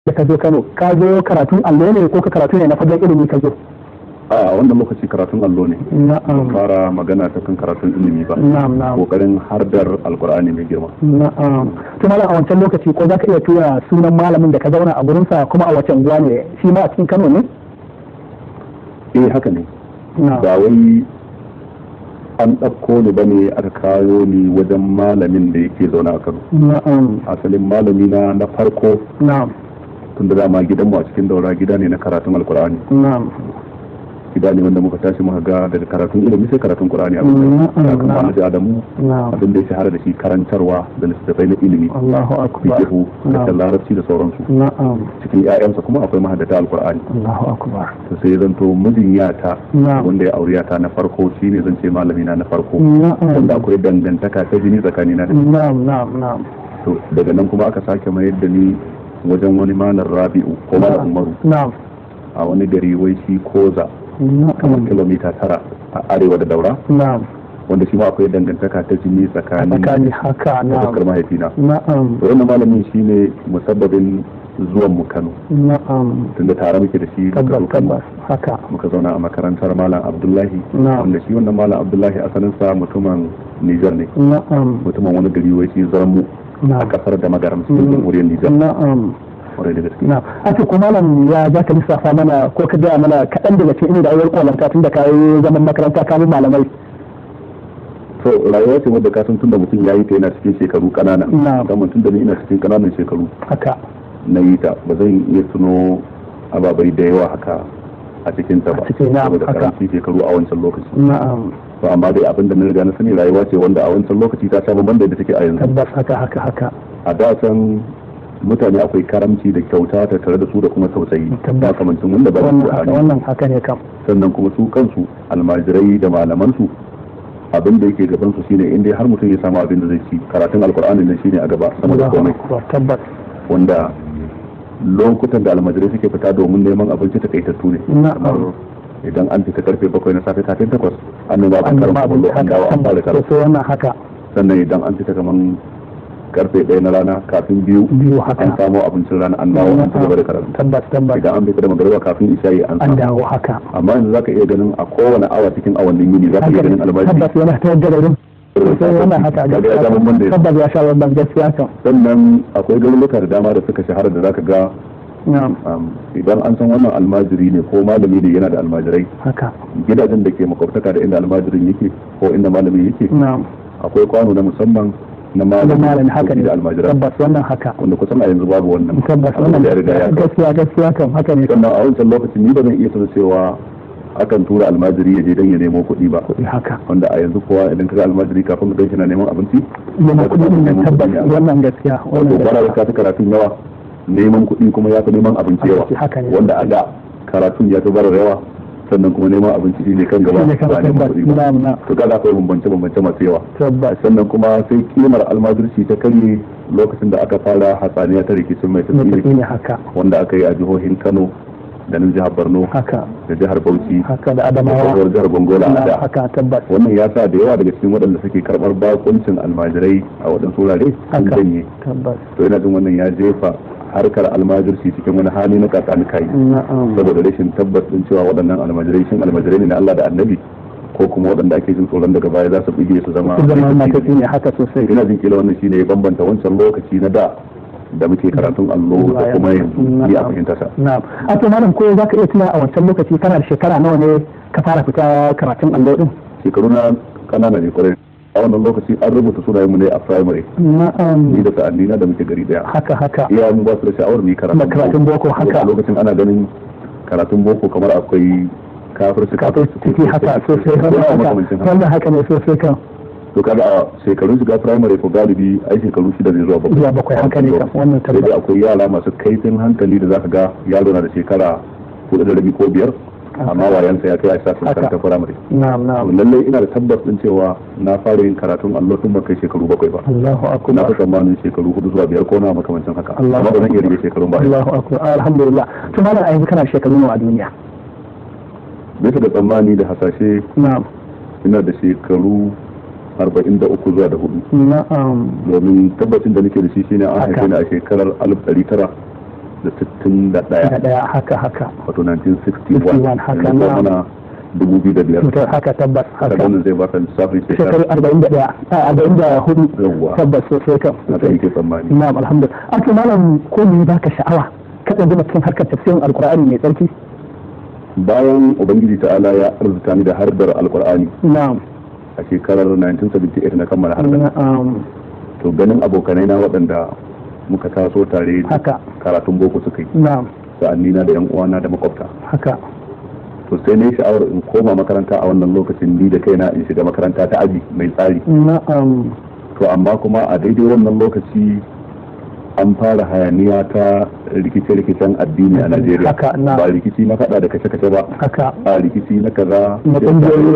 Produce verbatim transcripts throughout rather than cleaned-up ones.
ka zo Kano ka zo karatun allo ne ko ka karatu ne na fagen ilimi ka zo? A wannan lokaci karatun allo ne. Na'am. Fara magana ta kan karatun ilimi ba. Na'am na'am. Kokarin hardar alkur'ani mai girma. Na'am. To malam a wancan lokaci ko zaka iya tura sunan malamin da ka zauna a gurin sa kuma a wace unguwa ne? Shi ma a cikin Kano ne? Eh haka ne. Na'am. Ba wai an ɗauko ni bane aka kawo ni wajen malamin da yake zauna a Kano. Na'am. Asalin malami na na farko. Na'am. Tun da dama gidanmu a cikin daura gida ne na karatun alkur'ani. Na'am. Gida ne wanda muka tashi muka ga daga karatun ilimi sai karatun qur'ani a cikin kuma da Adamu. Abin da ya shahara da shi karantarwa da littattafai na ilimi. Allahu akbar. Fiqhu da larabci da sauransu. Na'am. Cikin ƴaƴansa kuma akwai mahaddata alkur'ani. Allahu akbar. To sai zan to mijin yata wanda ya aure ta na farko shine zan ce malami na na farko. Wanda akwai dangantaka ta jini tsakanina da shi. Na'am na'am na'am. To daga nan kuma aka sake mayar da ni wajen wani malar Rabi'u ko malar Umaru. Na'am. A wani gari wai shi Koza. Kamar kilomita tara a arewa da Daura. Na'am. Wanda shi ma akwai dangantaka ta jini tsakanin tsakani haka na'am. Abubakar mahaifina. Na'am. To wannan malamin shine musabbabin zuwan mu Kano. Na'am. Tunda tare muke da shi muka zo Kano. Haka. Muka zauna a makarantar Malam Abdullahi. Na'am. Wanda shi wannan Malam Abdullahi asalin sa mutumin Niger ne. Na'am. Mutumin wani gari wai shi Zarmu a kasar da Magaram cikin jamhuriyar Niger. Na'am. Na, ake kuma nan ya za ka lissafa mana ko ka gaya mana kaɗan daga cikin inda ayyar kwalanta tun da ka yi zaman makaranta ka bi malamai. To rayuwa ce wadda ka san tun da mutum ya yi ta yana cikin shekaru ƙanana. Na. Kamar tun da ni ina cikin ƙananan shekaru. Haka. Na yi ta ba zan iya tuno ababai da yawa haka a cikin ta ba. Cikin na haka. Saboda karancin shekaru a wancan lokaci. Na'am. To amma dai abin da na riga na sani rayuwa ce wanda a wancan lokaci ta sha bamban da yadda take a yanzu. Tabbas haka haka haka. A da can mutane akwai karamci da kyauta ta tare da su da kuma tausayi makamancin wanda ba su haka wannan haka ne kam. Sannan kuma su kansu almajirai da malaman su abin da yake gaban su shine inda har mutum ya samu abin da zai ci karatun alkur'ani nan shine a gaba sama da komai. Tabbas. Wanda lokutan da almajirai suke fita domin neman abinci takaitattu ne. Na'am. Idan an fita karfe bakwai na safe kafin takwas an nuna ba karin kumallo an dawo an fara karatu. Wannan haka. Sannan idan an fita kaman karfe ɗaya na rana kafin biyu biyu haka an samu abincin rana an dawo an cigaba da karatu. Tabbas tabbas. Idan an fita da magariba kafin isha'i an an dawo haka. Amma yanzu zaka iya ganin a kowane awa cikin awannin yini zaka iya ganin albashi. Tabbas yana ta yadda da sai wannan haka gaskiya. Tabbas ya sha wannan gaskiya kan. Sannan akwai garuruka da dama da suka shahara da zaka ga idan an san wannan almajiri ne ko malami ne yana da almajirai haka gidajen da ke makwabtaka da inda almajirin yake ko inda malami yake akwai kwano na musamman na malami haka ne da almajiran tabbas wannan haka wanda kusan a yanzu babu wannan tabbas wannan gaskiya gaskiya kan haka ne sannan a wancan lokacin ni ba zan iya sanar cewa akan tura almajiri ya je don ya nemo kuɗi ba haka wanda a yanzu kowa idan ka ga almajiri kafin ka ganshi na neman abinci neman kuɗi ne tabbas wannan gaskiya wannan bara da ka ta karatun yawa neman kuɗi kuma ya fi neman abinci yawa wanda a da karatun ya fi barar yawa sannan kuma neman abinci ne kan gaba ba neman kuɗi ba to kaga akwai bambance bambance masu yawa sannan kuma sai kimar almajirci ta karye lokacin da aka fara hatsaniya ta rikicin mai tasiri wanda aka yi a jihohin Kano da nan jihar Borno da jihar Bauchi da Adamawa da jihar Gongola da haka tabbas wannan ya sa da yawa daga cikin waɗanda suke karɓar bakuncin almajirai a waɗansu wurare sun janye to ina jin wannan ya jefa harkar almajirci cikin wani hali na kakani kai saboda rashin tabbas din cewa waɗannan almajirai shin almajirai ne na Allah da Annabi ko kuma waɗanda ake jin tsoron daga baya za su bige su zama ne haka sosai ina jin kila wannan shine ya bambanta wancan lokaci na da da muke karatun allo da kuma yanzu ni a fahimta sa na'am a to malam ko zaka iya tuna a wancan lokaci kana da shekara nawa ne ka fara fita karatun allo din shekaru na kanana ne kwarai a wannan lokaci an rubuta sunayenmu ne a primary na'am ni da sa'anni na da muke gari daya haka haka iya mu ba su da sha'awar ni karatun karatun boko haka a lokacin ana ganin karatun boko kamar akwai kafirci ciki haka sosai wannan haka ne sosai kan to kada a shekarun shiga primary ko galibi ai shekaru shida ne zuwa bakwai zuwa bakwai haka ne kan wannan tabbata sai akwai yara masu kaifin hankali da zaka ga yaro na da shekara hudu da rabi ko biyar amma wayansa ya kai a sa karanta primary na'am na'am lallai ina da tabbas din cewa na fara yin karatun allo tun ba kai shekaru bakwai ba Allahu akbar na fara tsammanin shekaru hudu zuwa biyar ko na makamancin haka amma ba zan iya rige shekarun ba Allahu akbar alhamdulillah to malam a yanzu kana shekaru nawa a duniya bisa da tsammani da hasashe na'am ina da shekaru arba'in da uku zuwa da hudu na'am domin tabbacin da nake da shi shine an haife ni a shekarar alif ɗari tara da sittin da ɗaya da ɗaya haka haka wato nineteen sixty-one haka na dubu biyu da biyar to haka tabbas haka wannan zai baka lissafin shekaru arba'in da ɗaya arba'in da hudu tabbas sosai kan haka yake tsammani. na'am alhamdulillah. ake malam ko me baka sha'awa ka tsaya cikin harkar tafsirin alqur'ani mai tsarki? bayan ubangiji ta'ala ya arzuta ni da hardar alqur'ani na'am a shekarar nineteen seventy-eight na kammala hardar. na'am to ganin abokanai na waɗanda muka taso tare haka karatun boko suka yi na'am sa'anni na da yan uwana da makwabta haka to sai na yi sha'awar in koma makaranta a wannan lokacin ni da kaina in shiga makaranta ta aji mai tsari. na'am to amma kuma a daidai wannan lokaci an fara hayaniya ta rikice-rikicen addini a Najeriya. Ba rikici na faɗa da kashe-kashe ba, a rikici na kaza na kungiyoyi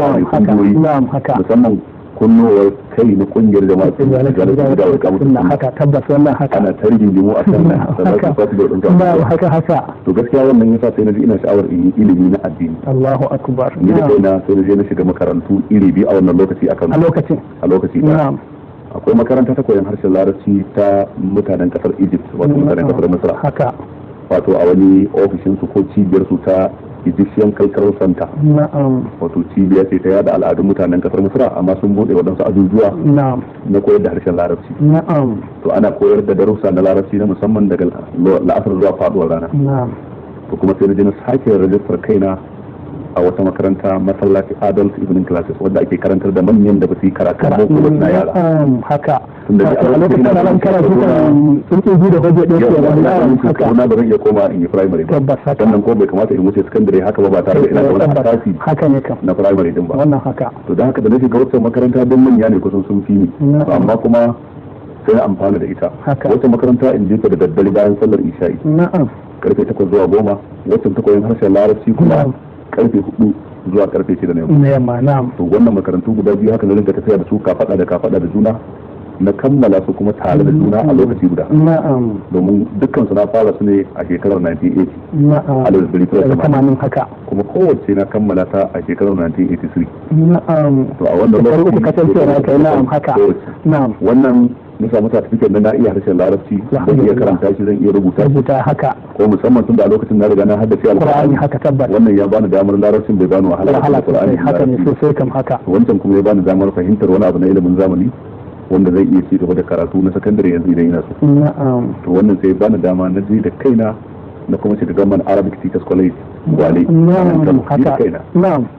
haka musamman kunnowar kai na kungiyar jama'a sun da da da haka tabbas wannan haka ana tarihin jimu a kan sanarwa fati da ɗin haka haka to gaskiya wannan yasa sai na ji ina sha'awar in yi ilimi na addini. Allahu akbar. Ni da kaina sai na je na shiga makarantu iri biyu a wannan lokaci akan a lokacin a lokaci da akwai makaranta ta koyon harshen larabci ta mutanen kasar Egypt wato mutanen kasar Misra haka wato a wani ofishin su ko cibiyar su ta Egyptian Cultural Center. Na'am. Wato cibiya ce ta yada al'adun mutanen kasar Misra amma sun bude waɗansu azuzuwa na'am na koyar da harshen larabci. Na'am. To ana koyar da darussa na larabci na musamman daga la'asar zuwa faduwar rana. Na'am. To kuma sai na je na sake rajistar kaina a wata makaranta masallaci adult evening classes wanda ake karantar da manyan da ba su yi karatu ba ko na yara. Haka. Tunda a lokacin da ran karatu kan sun ji da hoje din ke wannan haka. Kuma ba zan iya koma in yi primary ba. Tabbas haka. Sannan ko bai kamata in wuce secondary haka ba ba tare da ina da wani asasi. Haka ne kam. Na primary din ba. Wannan haka. To da haka da nake ga wata makaranta don manya ne kusan sun fi ni. Amma kuma sai na amfana da ita. Wata makaranta in je ta da daddare bayan sallar isha'i. Na'am. Karfe takwas zuwa goma wacce ta koyon harshen larabci kuma karfe hudu zuwa karfe shida na yamma. yamma na'am. To wannan makarantu guda biyu haka zan tafiya da su ka fada da ka fada da juna na kammala su kuma tare da juna a lokaci guda. Na'am. Domin dukkan su na fara su ne a shekarar nineteen eighty. Na'am. A lokacin tamanin haka. Kuma kowace na kammala ta a shekarar nineteen eighty-three. Na'am. To a wannan lokaci ka kasance na kai na'am haka. Na'am. Wannan na samu certificate na iya harshen larabci zan iya karanta shi zan iya rubuta rubuta haka ko musamman tun da a lokacin na riga na haddace alqur'ani haka tabbata wannan ya bani damar larabcin bai bani wahala wahala alqur'ani haka ne sosai kam haka wancan kuma ya bani damar fahimtar wani abu na ilimin zamani wanda zai iya ci gaba da karatu na sakandare yanzu idan ina so. Na'am. To wannan sai bani dama na je da kaina na kuma shiga gaman Arabic Teachers College Gwale. Na'am haka. Na'am.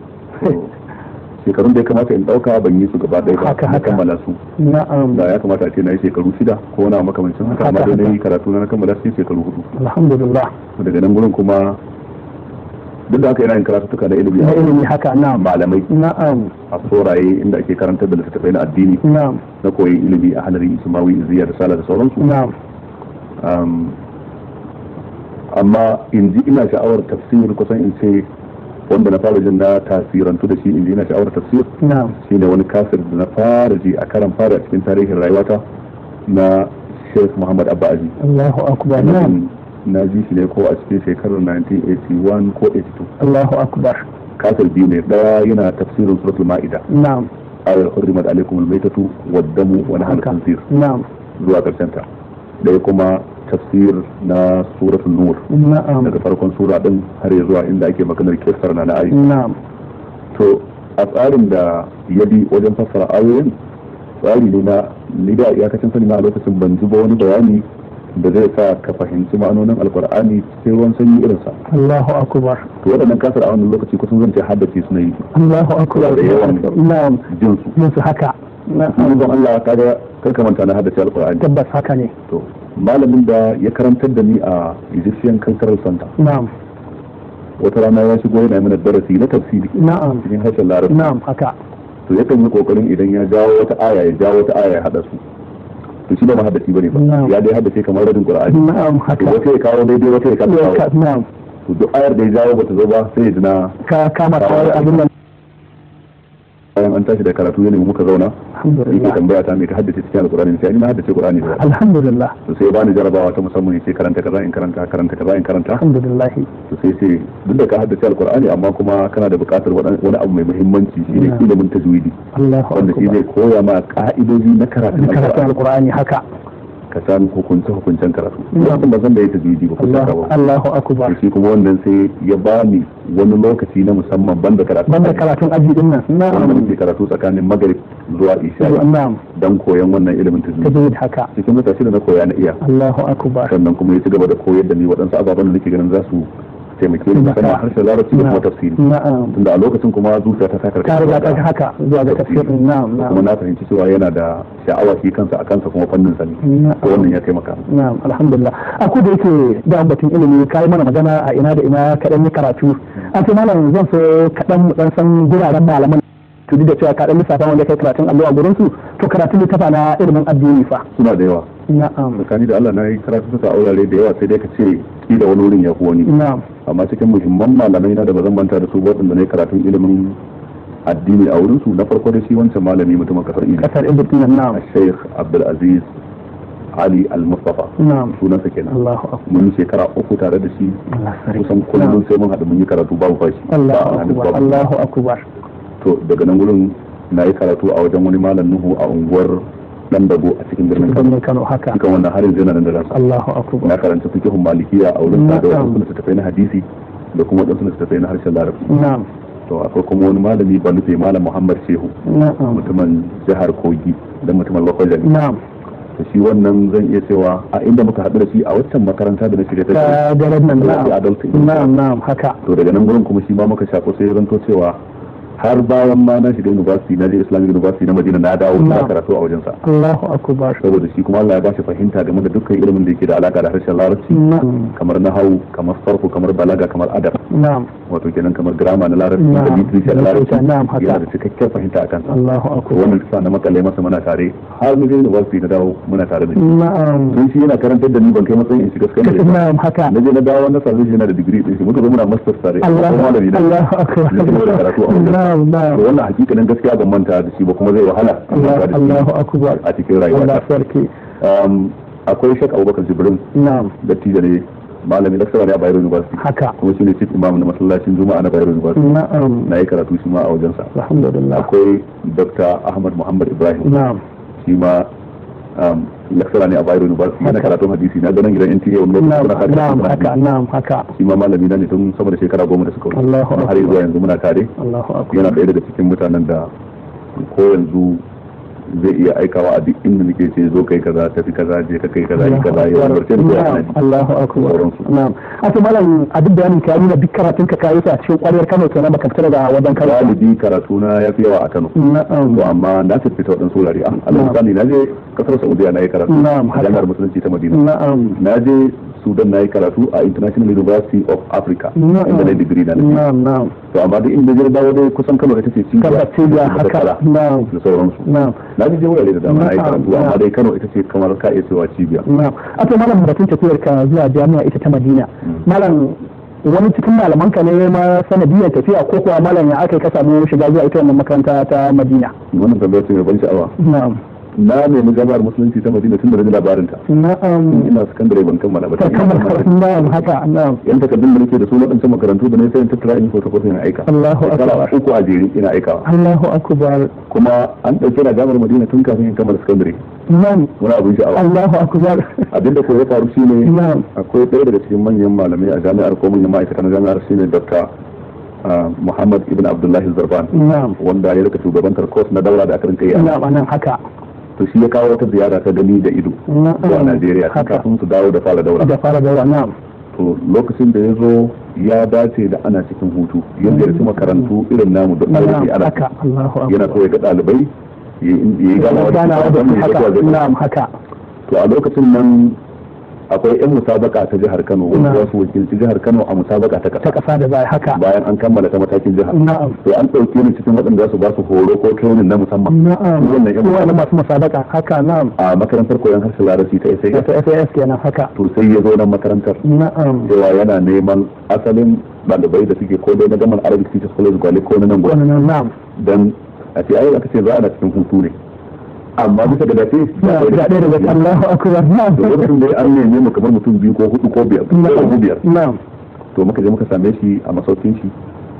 Shekarun da ya kamata in dauka ban yi su gaba ɗaya ba na kammala su. Na'am. Da ya kamata a ce na yi shekaru shida ko wani makamancin haka amma dai na yi karatu na kammala su shekaru hudu. Alhamdulillah. Daga nan gurin kuma duk da haka yana yin karatuka da ilimi na ilimi haka na'am malamai na'am a tsoraye inda ake karantar da littattafai na addini na'am na koyi ilimi a halari ismawi ziya da sala da sauransu na'am amma in ji ina sha'awar tafsir kusan in ce wanda na fara jin na tasirantu da shi in ji ina sha'awar tafsir na'am shi ne wani kasir da na fara ji a karan fara a cikin tarihin rayuwata na Sheikh Muhammad Abba Aji Allahu akbar na'am na ji shi ne ko a cikin shekarar nineteen eighty-one ko eighty-two Allahu akbar kasir biyu ne daya yana tafsirin suratul ma'ida na'am ayar hurrimat alaikum almaytatu wad-damu wa nahal khinzir na'am zuwa karshen ta daya kuma tafsir na suratul nur na'am daga farkon sura din har ya zuwa inda ake maganar kissar na Aisha na'am to a tsarin da ya bi wajen fassara ayoyin tsari ne na ni da iyakacin sani na a lokacin ban zuba wani bayani da zai sa ka fahimci ma'anonin alkur'ani sai ruwan sanyi irinsa. Allahu akbar. To waɗannan kasar a wannan lokaci kusan zan ce haddace su na yi. Allahu akbar. Da yawan na'am jin su. Jin su haka. Na'am. Don Allah kaga kar ka manta na haddace alkur'ani. Tabbas haka ne. To malamin da ya karantar da ni a Egyptian Cultural Center. Na'am. Wata rana ya shigo yana mana darasi na tafsiri. Na'am. Cikin harshen Larabci. Na'am haka. To yakan yi kokarin idan ya jawo wata aya ya jawo wata aya ya hada su. To shi ba ma haddace bane ba ya dai haddace kamar radin Qur'ani na'am haka wata ya kawo daidai wata ya kawo na'am to duk ayar da ya jawo bata zo ba sai ya dina ka kama kawai abin nan bayan an tashi da karatu ne muka zauna alhamdulillah yake tambaya ta me ka haddace cikin alqur'ani sai ina haddace Qur'ani da alhamdulillah to sai bani jarabawa ta musamman yace karanta kaza in karanta karanta kaza in karanta alhamdulillah to sai sai duk da ka haddace alqur'ani amma kuma kana da buƙatar wani abu mai muhimmanci shine ilimin tajwidi Allahu wanda shi zai koya ma ka'idoji na karatun alqur'ani haka ka san hukunce hukuncen karatu lokacin ba zan da ya tajwidi ba kusa ba Allahu akbar shi kuma wannan sai ya bani wani lokaci na musamman banda karatu banda karatun aji din nan na'am wanda karatu tsakanin maghrib zuwa isha na'am dan koyan wannan ilimin tajwidi tajwidi haka cikin mutashi da na koya na iya Allahu akbar sannan kuma ya ci gaba da koyar da ni waɗansu ababen da nake ganin za su taimake ni musamman harshen larabci da kuma tafsiri tunda a lokacin kuma zuciya ta takar ka riga ta haka zuwa ga tafsirin na'am na'am kuma na fahimci cewa yana da sha'awa shi kansa a kansa kuma fannin sa ne to wannan ya taimaka na'am alhamdulillah a ku da yake da batun ilimi kai mana magana a ina da ina kadan yi karatu an ce malam zan so kadan mu dan san guraren malaman to da cewa kadan lissafa wanda kai karatun allo a gurin su to karatun littafa na ilimin addini fa suna da yawa na'am tsakani da Allah na yi karatu suka aurare da yawa sai dai ka ce ki da wani wurin ya fi wani na'am amma cikin muhimman malamai na da bazan manta da su waɗanda na yi karatun ilimin addini a wurin su na farko da shi wancan malami mutumin kasar Egypt kasar Egypt na'am Sheikh Abdul Aziz Ali Al-Mustafa na'am sunansa kenan Allahu akbar mun shekara uku tare da shi kusan kullum sai mun haɗu mun yi karatu babu fashi Allahu akbar Allahu akbar to daga nan gurin na yi karatu a wajen wani malam Nuhu a unguwar dan dago a cikin birnin Kano haka cikin wannan harin zai nan da ransa Allahu akbar na karanta fiqhun malikiya a wurin da wasu littattafai na hadisi da kuma wasu littattafai na harshen larabci na'am to akwai kuma wani malami ba nufe malam Muhammad Shehu na'am mutumin jihar Kogi da mutumin Lokoja na'am to shi wannan zan iya cewa a inda muka haɗu da shi a waccan makaranta da na shiga ta garin nan na'am na'am haka to daga nan gurin kuma shi ma muka shako sai zanto cewa har bayan ma na shiga university na je Islamic University na Madina na dawo na karatu a wajensa Allahu akbar saboda shi kuma Allah ya ba shi fahimta game da dukkan ilimin da yake da alaka da harshen Larabci kamar nahwu kamar sarfu kamar balaga kamar adab na'am wato kenan kamar grammar na Larabci da literature na Larabci yana da cikakken fahimta akan sa Allahu akbar wannan sa na makalle masa muna tare har mu je university na dawo muna tare da shi na'am tun shi yana karantar da ni ban kai matsayin in shiga secondary na'am haka na je na dawo na sarrafa yana da degree din shi muka zo muna masters tare Allahu akbar wannan hakikanin gaskiya ban manta da shi ba kuma zai wahala Allahu akbar a cikin rayuwa Allah sarki um akwai Sheikh Abubakar Jibrin na'am da tijare malami lecturer ne a Bayero University haka kuma shine chief imam na masallacin Juma'a na Bayero University na'am na yi karatu shi ma a wajen sa alhamdulillah akwai Dr. Ahmad Muhammad Ibrahim na'am shi ma um lecturer ne a Bayero University na karatun hadisi na ganin gidan N T A wannan lokacin na'am haka na'am haka shi ma malami na ne tun sama da shekara goma da suka wuce Allahu akbar har zuwa yanzu muna tare Allahu akbar yana ɗaya daga cikin mutanen da ko yanzu zai iya aikawa a duk inda nake ce zo kai kaza tafi kaza je ka kai kaza yi kaza ya warke da ya Allahu akbar na'am a to malam a duk bayanin ka nuna duk karatun ka kayi sa cikin ƙwaryar Kano kenan baka fita daga wajen Kano galibi karatu na ya fi yawa a Kano na'am to amma na fita wadansu wurare a alhamdulillah na je kasar Saudiya na yi karatu na'am a jami'ar musulunci ta Madina na'am na je Sudan na yi karatu a International University of Africa inda na digiri na na'am na'am to amma duk inda je dawo dai kusan Kano ita ce cibiya haka na'am da sauransu na'am na je wurare da dama na yi karatu amma dai Kano ita ce kamar ka iya cewa cibiya na'am a to malam batun tafiyar ka zuwa jami'a ita ta Madina malam wani cikin malaman ka ne ma sanadiyar tafiya ko kuwa malam ya aka ka samu shiga zuwa ita wannan makaranta ta Madina wannan tambayar ce mai ban sha'awa na'am na nemi jami'ar musulunci ta Madina tun da na labarin ta na'am ina sakandare ban kammala ba ta kammala na'am haka na'am yan takardun da nake da su waɗancan makarantu da ne sai in tattara in photocopy na aika Allahu akbar uku a jere ina aikawa Allahu akbar kuma an dauke na jami'ar Madina tun kafin in kammala sakandare na'am wani abin sha'awa Allahu akbar abinda ko ya faru shine na'am akwai ɗaya daga cikin manyan malamai a jami'ar ko manyan ma'aikatan jami'ar shine Dr. Muhammad Ibn Abdullahi Zarban wanda ya rika shugabantar course na daura da aka rinka yi na'am anan haka to shi ya kawo wata ziyara ta gani da ido zuwa Najeriya kafin su dawo da fara daura da fara daura na'am to lokacin da ya zo ya dace da ana cikin hutu yadda ya ci makarantu irin namu da ɗalibai ana yana so ya ga ɗalibai ya yi ganawa da na'am haka to a lokacin nan akwai yan musabaka ta jihar Kano wanda za su wakilci jihar Kano a musabaka ta kasa ta kasa da bai haka bayan an kammala ta matakin jihar na'am to an dauke ni cikin waɗanda za su ba su horo ko training na musamman na'am wannan yan wannan masu musabaka haka na'am a makarantar koyon harshen Larabci ta S A S ta S A S kenan haka to sai ya zo nan makarantar na'am cewa yana neman asalin ɗalibai da suke ko dai na gaman Arabic Teachers College Gwale ko na nan gwale na'am dan a ce ai aka ce za a na cikin hutu ne amma bisa da dace ga ɗaya daga Allahu akbar na'am to lokacin da an neme mu kamar mutum biyu ko hudu ko biyar ko biyar na'am to muka je muka same shi a masaukin shi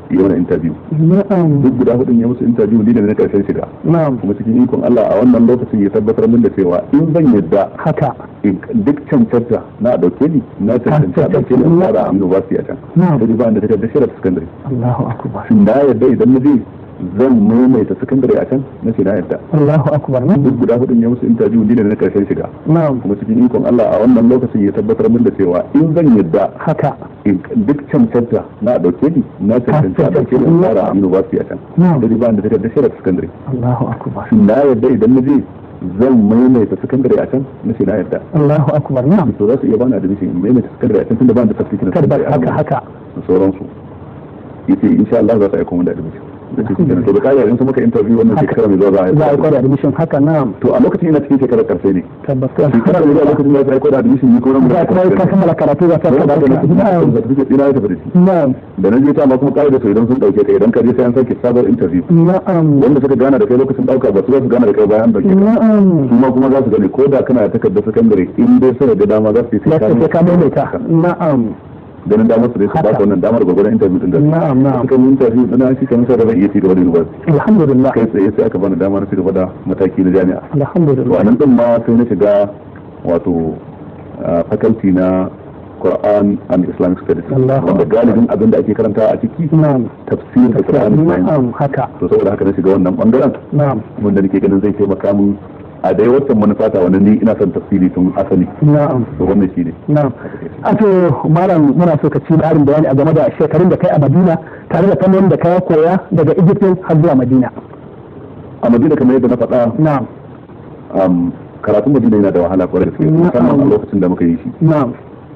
yi wani interview. Duk guda hudun ya musu interview ni da na karshen shiga. Kuma cikin ikon Allah a wannan lokacin ya tabbatar min da cewa in zan yadda haka duk cancanta na dauke ni na cancanta a dauke ni a da university a can. Sai ba da takardar shirar secondary. Allahu akbar. Na yadda idan na je zan maimaita secondary a can na ce na yadda. Allahu akbar. Duk guda hudun ya musu interview ni da na karshen shiga. Kuma cikin ikon Allah a wannan lokacin ya tabbatar min da cewa in zan yadda haka duk cancanta na dauke ni na cancanta a dauke ni a da university a can. Sai ba da takardar shirar secondary. Allahu akbar. Na yadda idan na je zan maimaita secondary a can na ce na yadda. Allahu akbar. Na'am. To za su iya bani admission in maimaita secondary a can tunda ba da certificate na secondary. Haka haka. Da sauransu. Yace insha Allah za ta aika mun da admission. Da cikin to da kai yanzu muka interview wannan shekara mai zuwa za a yi. Za a yi da admission haka na'am. To a lokacin ina cikin shekarar karshe ne. Tabbas. Shekarar mai zuwa lokacin da za a yi da admission ni ko nan za ka ka kammala karatu za ka ka da na'am. Certificate ina ya tafi da shi. Na'am. Da na je ta ma kuma kai da su idan sun dauke ka idan ka je sai an sake sabon interview. Na'am. Wanda suka gana da kai lokacin dauka ba su za su gana da kai bayan dauke. Na'am. Kuma kuma za su gani ko da kana da takardar secondary in dai sai da dama za su yi sai ka maimaita. Na'am. ganin damar su dai su ba ka wannan damar gwagwaran interview din da na'am na'am suka yi interview din shi kan sai da iya ci gaba da university alhamdulillah kai tsaye sai aka bani damar ci gaba da mataki na jami'a alhamdulillah to anan din ma sai na shiga wato faculty na Quran and Islamic Studies wanda galibin abin da ake karanta a ciki tafsir da Quran na'am haka to saboda haka na shiga wannan bangaren na'am wanda nake ganin zai taimaka mun a dai wata manufata wannan ni ina son tafsiri tun asali na'am to wannan shine na'am ato malam muna so ka ci ƙarin bayani a game da shekarun da kai a Madina tare da fannin da kai koya daga Egypt har zuwa Madina a Madina kamar yadda na faɗa na'am um karatun Madina yana da wahala kwarai da gaske musamman a lokacin da muka yi shi na'am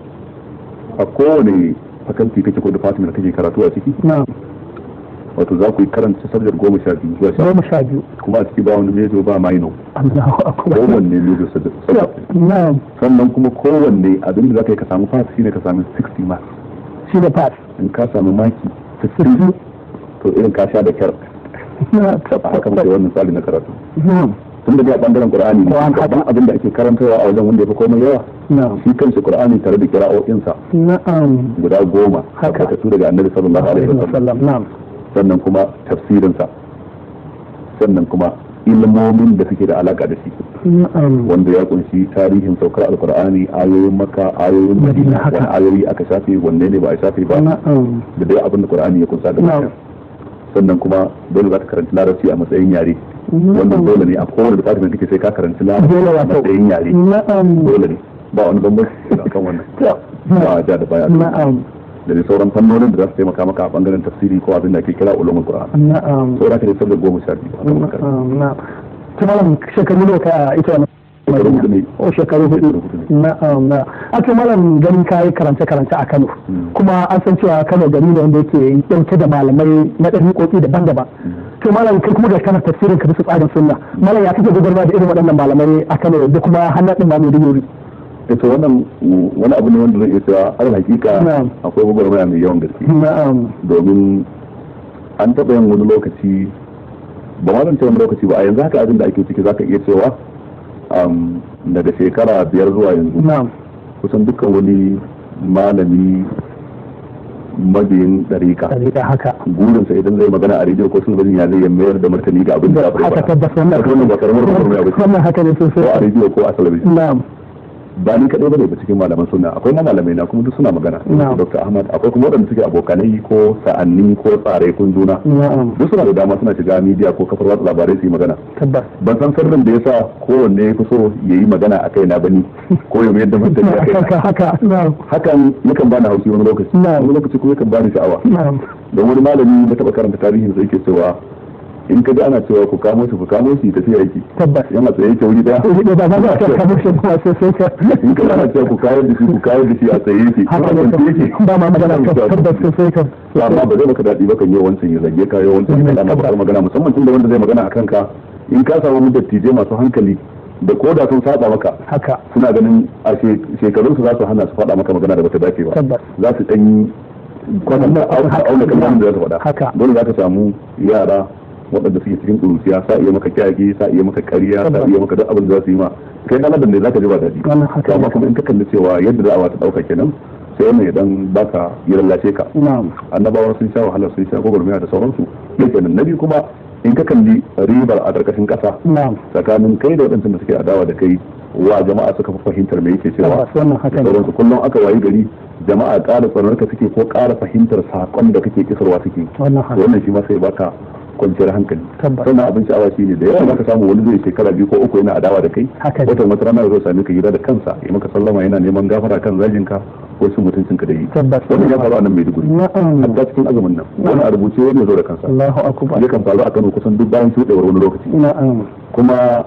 a kowane faculty kake ko department kake karatu a ciki na'am wato za ku yi karanta subject goma sha biyu zuwa sha goma sha biyu kuma a ciki ba wani mejo ba minor Allahu akbar kowanne mejo subject na'am sannan kuma kowanne abin da za ka yi ka samu pass shine ka samu sixty marks shi da pass in ka samu maki sixty to irin ka sha da kyar na haka muke wannan tsari na karatu na'am tun da bangaren Qur'ani ne babban abin da ake karantawa a wajen wanda ya fi komai yawa na'am shi kanshi Qur'ani tare da kira'o'insa na'am guda goma haka ta daga Annabi sallallahu alaihi wasallam na'am sannan kuma tafsirinsa sannan kuma ilmomin da suke da alaka da shi wanda ya kunshi tarihin saukar alkur'ani ayoyin makka ayoyin madina wani ayoyi aka shafe wanne ne ba a shafe ba da dai abin da qur'ani ya kunsa da mutum sannan kuma dole za ka karanta larabci a matsayin yare wannan dole ne a kowane department kake sai ka karanta larabci a matsayin yare dole ne ba wani bambanci a kan wannan ba a ja da baya da dai sauran fannonin da za su taimaka maka a bangaren tafsiri ko abin da ake kira ulumul qur'an na'am saboda ka dai sabda goma sha biyu na'am ta malam shekaru ne ka ita wannan shekaru ne o shekaru hudu na'am na a ce malam ganin kai karance karance a Kano kuma an san cewa Kano gari ne wanda yake dauke da malamai na dariƙoƙi daban-daban to malam kai kuma da kana tafsirin ka bisa tsarin sunna malam ya kake gudanar da irin waɗannan malamai a Kano da kuma hannadin ma mai digiri ita wannan wani abu ne wanda zai iya cewa al hakika akwai gwagwarmaya mai yawan gaske domin an taɓa yin wani lokaci ba ma zan ce wani lokaci ba a yanzu haka abin da ake ciki zaka iya cewa daga shekara biyar zuwa yanzu kusan dukkan wani malami mabiyin ɗarika gurinsa idan zai magana a rediyo ko sun zai ya zai mayar da martani ga abin da ya haka tabbas wannan ba karamar gwagwarmaya ba ce wannan haka ne sosai ko a rediyo ko a talabijin ba ni kaɗai bane ba cikin malaman suna akwai ma malamai na kuma duk suna magana Dr. Ahmad akwai kuma waɗanda suke abokanai ko sa'anni ko tsare kun juna duk suna da dama suna shiga media ko kafar watsa labarai su yi magana ban san sirrin da yasa kowanne ya fi so ya yi magana a kaina bane ko ya mayar da martani a kaina hakan yakan bani haushi wani lokaci wani lokaci kuma yakan bani sha'awa don wani malami da taɓa karanta tarihin sa yake cewa in ka ji ana cewa ku kamo shi ku kamo shi tafiya yake tabbas yana tsaye yake wuri daya wuri daya ba za ka kamo shi kuma sai sai ka in ka ana cewa ku kayar da shi ku kayar da shi a tsaye yake haka ne ba ma magana ka tabbas sai sai ka amma ba zai maka daɗi ba kan yi wancan ya zage ka yau wancan ya faɗa maka magana musamman tun da wanda zai magana a kanka in ka samu dattijai masu hankali da ko da sun saba maka haka suna ganin a shekarun su za su hana su faɗa maka magana da bata dace ba za su ɗan yi kwanan auna kalmomin da za su faɗa dole za ka samu yara waɗanda suke cikin ƙuruciya sa iya maka kyage sa iya maka ƙarya sa iya maka duk abin da za su yi ma kai dan adam ne zaka ji ba daɗi amma kuma in ka kalli cewa yadda da'awa ta ɗauka kenan sai wannan ya dan baka ya lallace ka annabawa sun sha wahala sun sha gwagwarmaya da sauransu yake nan nabi kuma in ka kalli ribar a ƙarƙashin ƙasa tsakanin kai da waɗancan da suke adawa da kai wa jama'a suka fi fahimtar me yake cewa sauransu kullum aka wayi gari jama'a ƙara tsanarka suke ko ƙara fahimtar saƙon da kake kisarwa suke wannan shi ma sai baka kwanciyar hankali sannan abin sha'awa shi ne da yawa zaka samu wani zai shekara biyu ko uku yana adawa da kai wata wata rana zai sami ka gida da kansa ya maka sallama yana neman gafara kan zagin ka ko su mutuncin ka da yi wannan ya faru a nan Maiduguri hatta cikin azumin nan wani a rubuce wani ya zo da kansa ya kan faru a Kano kusan duk bayan shuɗewar wani lokaci kuma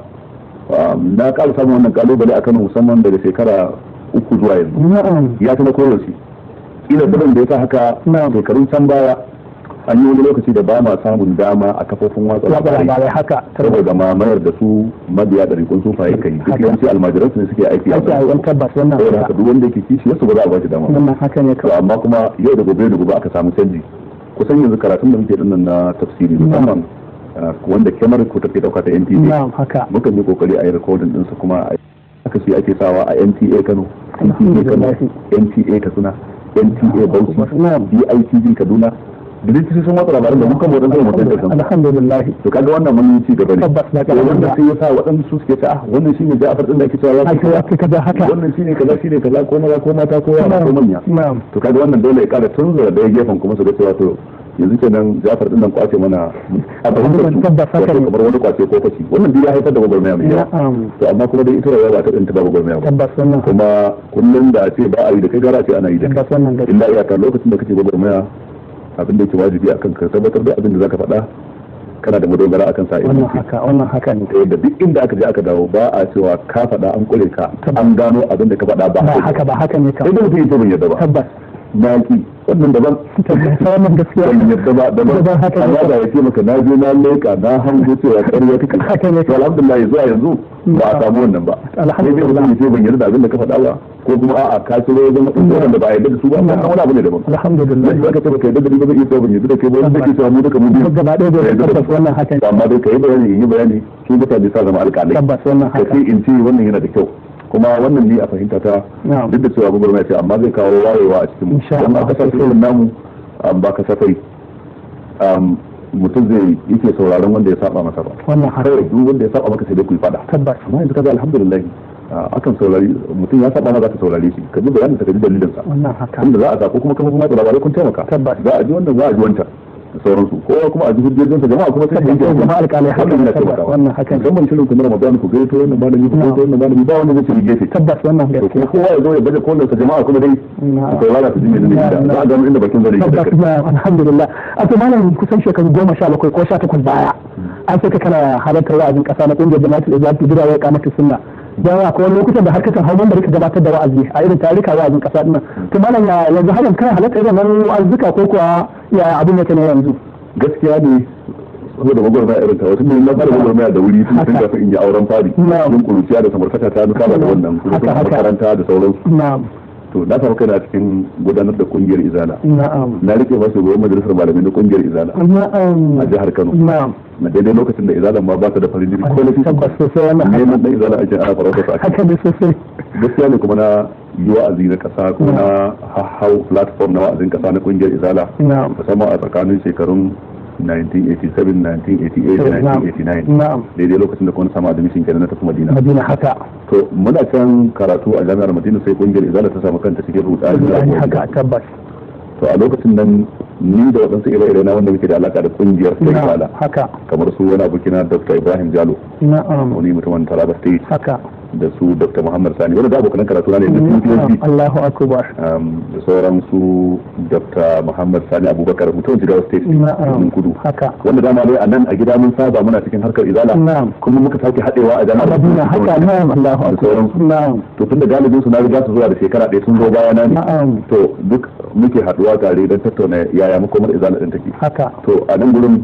na ƙara samun wannan kalubale a Kano musamman daga shekara uku zuwa yanzu ya fi na koyaushe ila sabon da ya sa haka shekarun can baya an yi wani lokaci da ba ma samun dama a kafofin watsa labarai haka saboda mamayar da su mabiya da rikon sufaye kai duk yawanci almajiran su ne suke aiki a wannan tabbas wannan saboda haka duk wanda yake kishi yasu ba za a ba shi dama wannan haka ne kawai amma kuma yau da gobe da gobe aka samu canji kusan yanzu karatun da muke dinnan na tafsiri musamman wanda kyamar ko take dauka ta N T A muka yi kokari a yi recording din su kuma aka ce ake sawa a N T A Kano N T A Kano N T A Katsina N T A Bauchi B I T V Kaduna da duk sun watsa labaran da muka mutum sai mutum da kansa alhamdulillah to kaga wannan mun ci gaba ne wanda sai ya sa waɗansu su suke ta wannan shine Ja'far din da ake cewa ya ce kaza haka wannan shine kaza shine kaza ko maza ko mata ko yara ko manya to kaga wannan dole ya kada tunzura da gefen kuma su ga cewa to yanzu kenan Ja'far din nan kwace mana a fahimtar su kamar wani kwace ko fashi wannan duk ya haifar da gwagwarmaya mai yawa to amma kuma dai ita rayuwa ba ta dinta ba gwagwarmaya ba kuma kullum da a ce ba a yi da kai gara ce ana yi da kai illa iyaka lokacin da kake gwagwarmaya abin da yake wajibi akan ka tabbatar da abin da zaka faɗa kana da madogara akan sa wannan haka wannan haka ne da duk inda aka je aka dawo ba a cewa ka faɗa an kure ka an gano abin da ka faɗa ba haka ba haka ne ka sai da mutum ya ban yadda ba tabbas baki wannan daban wannan gaskiya ban yadda ba daban haka amma da yake maka na je na leka na hango cewa ƙarya kake haka ne alhamdulillah zuwa yanzu ba a samu wannan ba alhamdulillah sai ban yarda da abin da ka faɗa ba ko kuma a'a ka ciro wajen mutum da ba yarda da su ba wannan wani abu ne daban alhamdulillah sai ka tabbata yarda da ni ba zai iya ban yarda da kai ba wanda ke cewa mu duka mu biyu gaba ɗaya da tabbas wannan haka amma dai kai bayani yi bayani su mutane sa zama alƙalai tabbas wannan haka sai in ce wannan yana da kyau kuma wannan ne a fahimta ta duk da cewa gwagwarmaya ce amma zai kawo wayewa a cikin don aka sa irin namu ba kasafai mutum zai yake sauraron wanda ya saba masa ba wannan har duk wanda ya saba maka sai dai ku yi fada tabbas amma yanzu kaga alhamdulillah akan saurari mutum ya saba ma za ka saurare shi ka ji bayanin ka ji dalilin sa wannan haka inda za a sa ko kuma kafa kuma da labarai kun taimaka tabbas za a ji wannan za a ji wancan sauransu kowa kuma a ji hujjojin sa jama'a kuma sai su yi jama'a alƙalai haka ne tabbas wannan haka ne mun shirin kuma Ramadan ku gaito wannan malami ku gaito wannan malami ba wanda zai ci gefe tabbas wannan gaskiya kowa ya zo ya baje kolin sa jama'a kuma dai ku saurara su ji me ne da za a ga inda bakin zai yi alhamdulillah a to malam kusan shekaru goma sha bakwai ko sha takwas baya an sai ka kana halartar wa'azin kasa na kungiyar jama'atul izalatul bid'a wa iqamatus sunna dan akwai lokutan da har kakan hau da rika gabatar da wa'azi a irin tarika wa'azin kasa din to malam ya yanzu halan kana halartar irin wannan wa'azuka ko kuwa ya abin yake ne yanzu gaskiya ne saboda gwagwarmaya irin ta wasu ne na fara gwagwarmaya da wuri tun tun kafin in yi auren fari yin kuruciya da samarkata ta nuka da wannan kuma kuma makaranta da sauransu to na samu kai na cikin gudanar da kungiyar izala na rike masu goyon majalisar malamai na kungiyar izala a jihar Kano na daidai lokacin da izala ma ba ta da farin jini ko na fi tabbas sosai wannan neman da izala ake ana farauta su haka ne sosai gaskiya ne kuma na yi wa'azi na kasa kuma na hau platform na wa'azin kasa na kungiyar izala musamman a tsakanin shekarun nineteen eighty-seven, nineteen eighty-eight, nineteen eighty-nine daidai lokacin da kuma samu admission kenan na tafi Madina Madina haka to muna can karatu a jami'ar Madina sai kungiyar izala ta samu kanta cikin rudani haka tabbas to a lokacin nan ni da wadansu ire-ire na wanda muke da alaka da kungiyar izala haka kamar su wani abokina Doctor Ibrahim Jalo na'am wani mutumin Taraba State haka da su Doctor Muhammad Sani wanda da abokan karatu na ne da P H D Allahu akbar da sauran su Doctor Muhammad Sani Abubakar mutumin Jigawa State din kudu haka wanda dama dai a nan a gida mun saba muna cikin harkar izala kuma muka sake hadewa a jami'ar Madina haka na'am Allahu akbar na'am to tunda galibin su na riga su zuwa da shekara ɗaya sun zo baya na ne to duk muke haduwa tare don tattauna yaya makomar izala din take haka to a nan gurin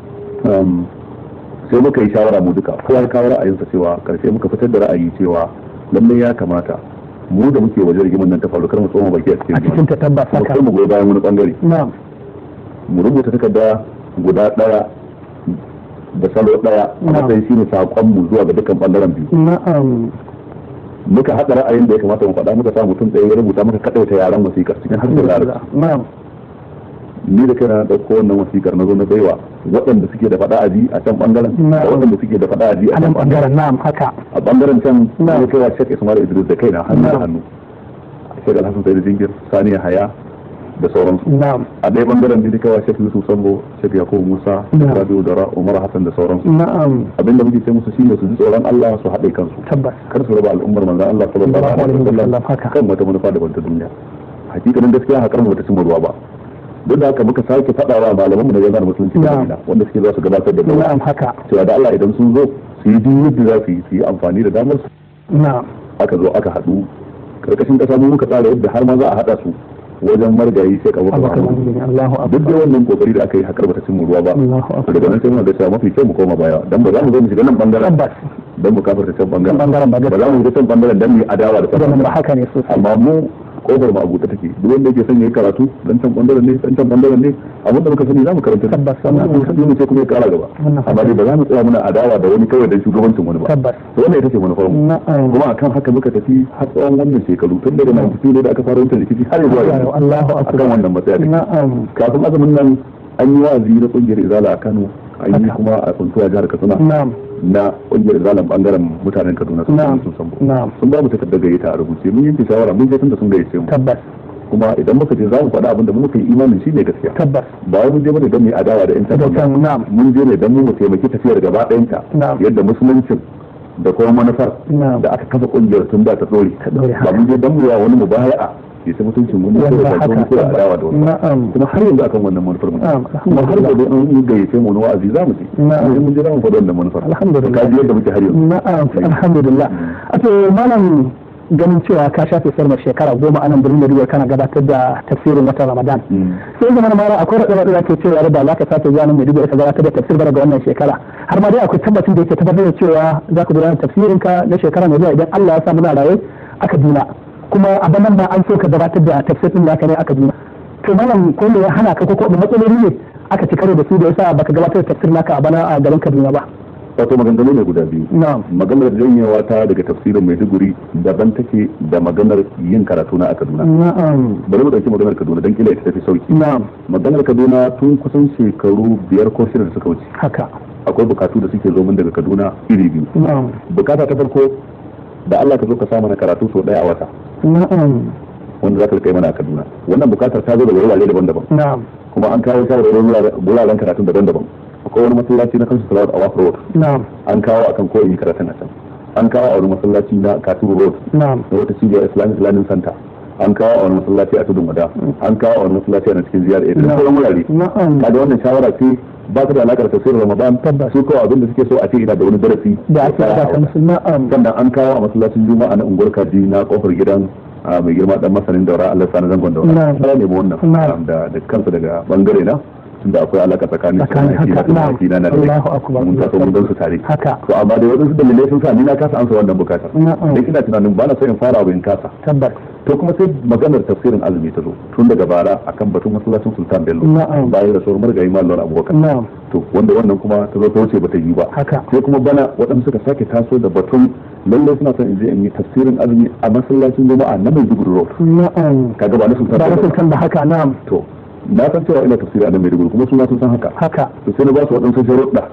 sai muka yi shawara mu duka kowa ya kawo ra'ayinsa cewa karshe muka fitar da ra'ayi cewa lallai ya kamata mu da muke waje rigimar nan ta faru kar mu tsoma baki a cikin a cikin ta tabbas haka mu goyi bayan wani bangare na'am mu rubuta takarda guda daya da salo daya sai shi ne sakon mu zuwa ga dukkan bangaren biyu na'am muka haɗa ra'ayin da ya kamata mu faɗa muka sa mutum ɗaya ya rubuta muka kaɗaita yaran wasiƙar cikin harshen larabci ni da kaina na ɗauko wannan wasiƙar na zo na baiwa waɗanda suke da faɗa aji a can ɓangaren da waɗanda suke da faɗa aji a can ɓangaren na'am haka a ɓangaren can na kai wa Sheikh Ismail Idris da kaina hannu da hannu Sheikh Alhassan Sayyid Jingir Sani Haya da sauransu a ɗaya ɓangaren da kai wa Sheikh Yusuf Sambo Sheikh Yakubu Musa Rabiu Dara Umar Hassan da sauransu abinda muke ce musu shine su ji tsoron Allah su haɗe kansu kar su raba al'ummar manzon Allah sallallahu alaihi wasallam kan wata manufa da wata duniya hakikanin gaskiya hakar mu bata cimma ruwa ba duk da haka muka sake faɗawa malaman mu na yanzu musulunci da wanda suke za su gabatar da na'am haka cewa da Allah idan sun zo su yi duk yadda za su yi su yi amfani da damar su na'am aka zo aka haɗu karkashin kasa mu muka tsara yadda har ma za a haɗa su wajen margayi sai ka baka duk da wannan kokari da aka yi hakar bata cimma ruwa ba daga nan sai mu ga cewa mafi kyau mu koma baya dan ba za mu zo mu shiga nan bangaren dan mu kafarta can bangaren ba za mu shiga can bangaren dan mu adawa da sabon ba haka ne sosai amma mu kofar ma abuta take duk wanda yake son yayi karatu dan can bangaren ne dan can bangaren ne abin da muka sani zamu karanta tabbas wannan mun sai kuma ya kara gaba amma dai ba za mu tsaya muna adawa da wani kawai dan shugabancin wani ba tabbas to wannan ita ce manufar mu kuma akan haka muka tafi har tsawon wannan shekaru tun daga nan ne da aka fara wannan rikici har zuwa yanzu Allahu akbar akan wannan matsaya na'am kafin azumin nan an yi wa'azi na kungiyar Izala a Kano an yi kuma a Tsuntuwa jihar Katsina na'am na kungiyar Izalan bangaren mutanen Kaduna sun sun sambo sun ba mu takardar gayyata a rubuce mun yanke shawara mun je tunda sun gayyace mu tabbas kuma idan muka je za mu faɗa abin da muka yi imanin shi ne gaskiya tabbas ba wai mun je bane don mu yi adawa da intanet mun je ne don mu taimaki tafiyar gaba ɗayanta yadda musuluncin da kuma manufar da aka kafa kungiyar tun da ta dore ba mun je don mu yawa wani mubaya'a ya sai mutuncin mun da da mun ko adawa da wannan kuma har yanzu akan wannan manufar mun kuma har da an yi gayyace mu wani wa'azi za mu je mun je za mu faɗa wannan manufar alhamdulillah kaji yadda muke har yanzu na'am alhamdulillah ato malam ganin cewa ka shafe sarmar shekara goma a nan birnin Maiduguri kana gabatar da tafsirin watan Ramadan sai zama mara akwai raɗa raɗa ke cewa da za ka sace zuwa nan Maiduguri ka gabatar da tafsir daga wannan shekara har ma dai akwai tabbacin da yake tabbatar da cewa za ka gudanar tafsirin ka na shekara mai zuwa idan Allah ya sa muna raye a Kaduna kuma a banan ba an so ka gabatar da tafsir din naka ne a Kaduna to malam ko me ya hana ka ko ko matsaloli ne aka ci karo da su da yasa baka gabatar da tafsir naka a bana a garin Kaduna ba wato maganganu ne guda biyu maganar janyewa ta daga tafsirin Maiduguri daban take da maganar yin karatu na a Kaduna bari mu dauki maganar Kaduna dan kila ita tafi sauki maganar Kaduna tun kusan shekaru biyar ko shida da suka wuce haka akwai bukatu da suke zo min daga Kaduna iri biyu bukata ta farko da Allah ka zo ka sa mana karatu sau daya a wata wanda za ka kai mana a Kaduna wannan bukatar ta zo daga wurare daban-daban kuma an kawo shawarwarin wuraren karatun daban-daban akwai wani masallaci na kansu salawat a Waf Road an kawo akan koyi karatun a can an kawo a wani masallaci na Katuru Road na wata cibiyar Islamic Learning Center an kawo a wani masallaci a Tudun Wada an kawo a wani masallaci a cikin ziyar Eden da sauran wurare kaga wannan shawara ce ba ta da alakar tafsirin Ramadan su kawai abin da suke so a ce ina da wani darasi da ake da kansu na'am sannan an kawo a masallacin Juma'a na unguwar Kaji na kofar gidan mai girma dan masanin daura Allah sani zangon daura sai ne wannan da da kansa daga bangare na tunda akwai alaka tsakanin sanaki da sanaki na da mun taso mun gansu tare to amma da wadansu dalilai sun sa ni na kasa amsa wannan bukatar dan ina tunanin ba na so in fara abu in kasa tabbas to kuma sai maganar tafsirin azumi ta zo tun daga bara akan batun masallacin Sultan Bello bayan da sauran margayi mallan Abubakar to wanda wannan kuma ta zo ta wuce bata yi ba sai kuma bana waɗansu suka sake taso da batun lallai suna son in je in yi tafsirin azumi a masallacin Juma'a na Maiduguri Road na'am kaga ba na Sultan ba na Sultan ba haka na'am to na san cewa ina tafsiri a nan Maiduguri kuma suna sun san haka haka to sai na ba su waɗansu sharuɗa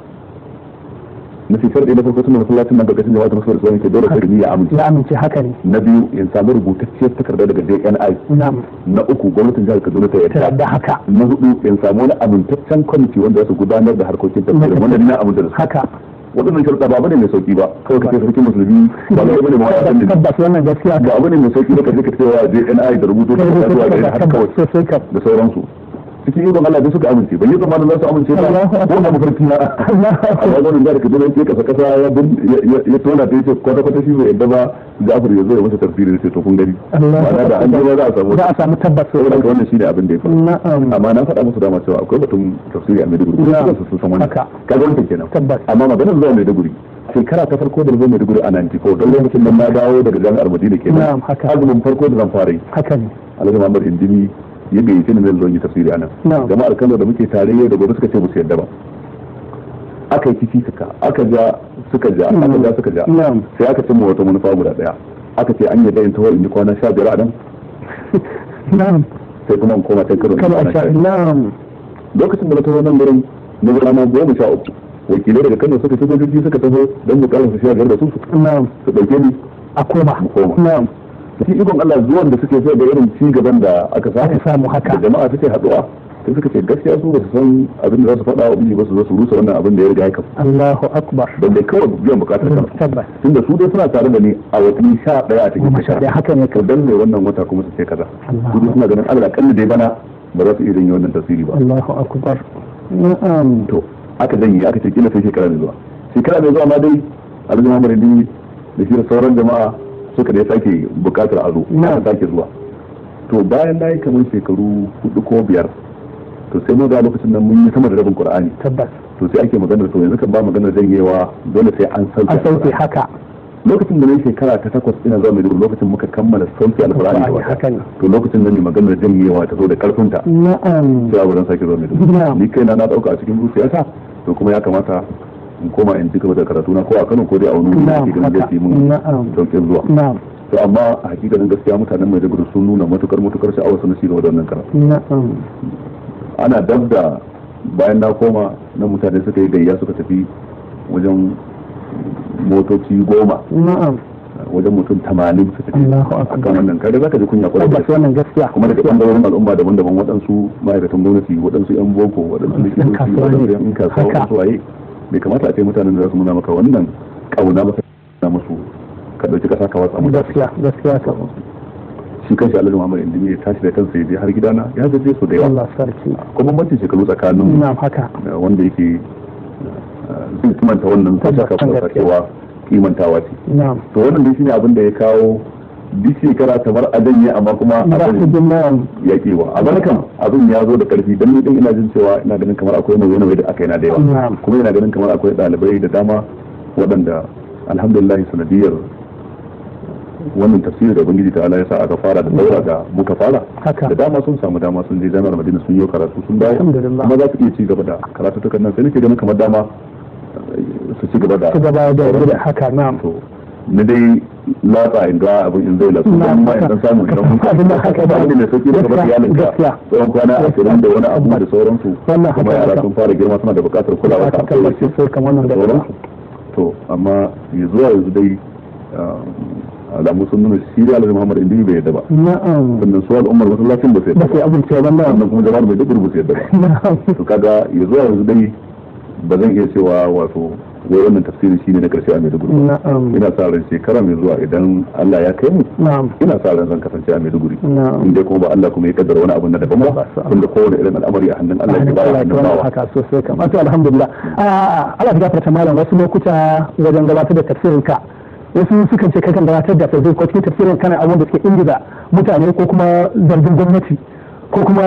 na fitar da na farko tun da masallacin nan daga cikin jama'a masu rasuwa ke dole sai ya amince ya amince haka ne na biyu in samu rubutacciyar takarda daga D N I na'am na uku gwamnatin jihar Kaduna ta yarda da haka na hudu in samu wani amintaccen kwamiti wanda za su gudanar da harkokin tafsiri wanda na amince da su haka waɗannan sharuɗa ba abu ne mai sauki ba kawai ka ce sarkin musulmi ba ga abu ne mai wasan tabbas wannan gaskiya ba abu ne mai sauki ba ka je ka cewa D N I da rubutu da kasuwa da har kawai da sauransu cikin ikon Allah da suka amince ban yi tsammanin za su amince ba ko na mafarki na amma gwanin da ka dole kasa kasa ya tona ta yace kwata kwata shi bai yadda ba Ja'far ya zo ya masa tafsiri da ce to kun gani ma'ana da an je ba za a samu za a samu tabbas saboda wannan shine abin da ya faru amma na faɗa musu dama cewa akwai batun tafsiri a Maiduguri kuma su sun san wannan kaga wannan kenan amma maganar zuwa Maiduguri shekara ta farko da zuwa Maiduguri a ninety four don lokacin nan na dawo daga jami'ar Madina kenan azumin farko da zan fara yi haka ne Alhaji Muhammad Indimi ya gayyace ni zan zo yi tafsiri anan jama'ar Kano da muke tare yau da gobe suka ce musu yadda ba aka yi kici suka aka ja suka ja aka ja suka ja sai aka cimma wata manufa guda daya aka ce an yadda in taho in yi kwana sha biyar a nan na'am sai kuma in koma can karo kano sha na'am lokacin da na taho nan gurin na rana goma sha uku wakilai daga Kano suka shigo jirgi suka taho don mu karin su sha biyar da su na'am su dauke ni a koma mu koma na'am shi ikon Allah zuwan da suke so da irin ci gaban da aka samu aka samu haka da jama'a suke haduwa sai suka ce gaskiya su ba su san abin da za su faɗa wa ubangiji ba su zo su rusa wannan abin da ya riga ya kafa Allahu akbar don dai kawai biyan bukatar kansu tabbas tunda su dai suna tare da ni a watanni sha ɗaya a cikin sha ɗaya haka ne to dan ne wannan wata kuma su ce kaza su dai suna ganin Allah kan dai bana ba za su iya yin wannan tasiri ba Allahu akbar na'am to aka danyi aka ce kila sai shekara mai zuwa shekara mai zuwa ma dai Alhaji Muhammad Dini da shi da sauran jama'a suka dai sake bukatar a zo aka sake zuwa to bayan na yi kamar shekaru hudu ko biyar to sai mun ga lokacin nan mun yi sama da rabin Qur'ani tabbas to sai ake magana to yanzu kan ba magana janyewa dole sai an sauke an sauke haka lokacin da na yi shekara ta takwas ina zuwa Maiduguri lokacin muka kammala sauke alqur'ani da wata to lokacin nan ne maganar janyewa ta zo da karfinta na'am sai abu sake zuwa Maiduguri ni kaina na dauka a cikin zuciyata to kuma ya kamata in koma in ci gaba da karatu na ko a Kano ko dai a wani wuri da ke ganin zai mun sauƙin zuwa na'am to amma a hakikanin gaskiya mutanen Maiduguri sun nuna matukar matukar sha'awar su na ci gaba da wannan karatu na'am ana dab da bayan na koma na mutane suka yi gayya suka tafi wajen motoci goma na'am wajen mutum tamanin suka tafi a kan wannan kare zaka ji kunya kwarai da wannan gaskiya kuma daga bangarorin al'umma daban-daban waɗansu ma'aikatan gwamnati waɗansu yan boko waɗansu likitoci waɗansu yan kasuwa waɗansu waye bai kamata a ce mutanen da za su nuna maka wannan kauna maka na musu ka ɗauki ƙasa ka watsa musu gaskiya gaskiya ka shi kanshi Alhaji Muhammad Indimi ya tashi da kansa ya je har gidana ya zaje su da yawa Allah sarki kuma bambancin shekaru tsakanin na'am haka wanda yake zai kimanta wannan ko shaka ko cewa kimantawa ce na'am to wannan dai shine abin da ya kawo duk shekara kamar a danye amma kuma abin ya kewa a barkan abin ya zo da karfi don ni din ina jin cewa ina ganin kamar akwai nauyi nauyi da aka yana da yawa kuma ina ganin kamar akwai ɗalibai da dama waɗanda alhamdulillah sanadiyar wannan tafsiri da ubangiji ta Allah ya sa aka fara da daura da muka fara da dama sun samu dama sun je jami'ar Madina sun yi karatu sun dawo kuma za su iya ci gaba da karatu tukan nan sai nake ganin kamar dama su ci gaba da ci gaba da haka na'am to ni dai latsa in ga abin in zai latsa don ma in samu idan kun abin da haka ba ne da sauki da kamar iyalin ka tsawon kwana ashirin da wani abu da sauransu kuma yara sun fara girma suna da bukatar kulawa ta sauransu to amma ya zuwa yanzu dai alamu sun nuna shi da Alhaji Muhammad Indimi bai yadda ba na'am sannan su al'ummar masallacin ba su yadda ba sai abin cewa ba sannan kuma jama'ar bai duk ba su yadda ba na'am to kaga ya zuwa yanzu dai ba zan iya cewa wato wai wannan tafsiri shine na karshe a Maiduguri na'am ina sa ran shekara mai zuwa idan Allah ya kai mu na'am ina sa ran zan kasance a Maiduguri na'am in dai kuma ba Allah kuma ya kaddara wani abu na daban ba tunda kowane irin al'amari a hannun Allah ya ba ya hannun bawa haka sosai kamar to alhamdulillah a Allah ya gafarta malam wasu lokuta wajen gabatar da tafsirin ka wasu sukan ce kakan gabatar da tafsir ko cikin tafsirin kana abun da suke ingiza mutane ko kuma zargin gwamnati ko kuma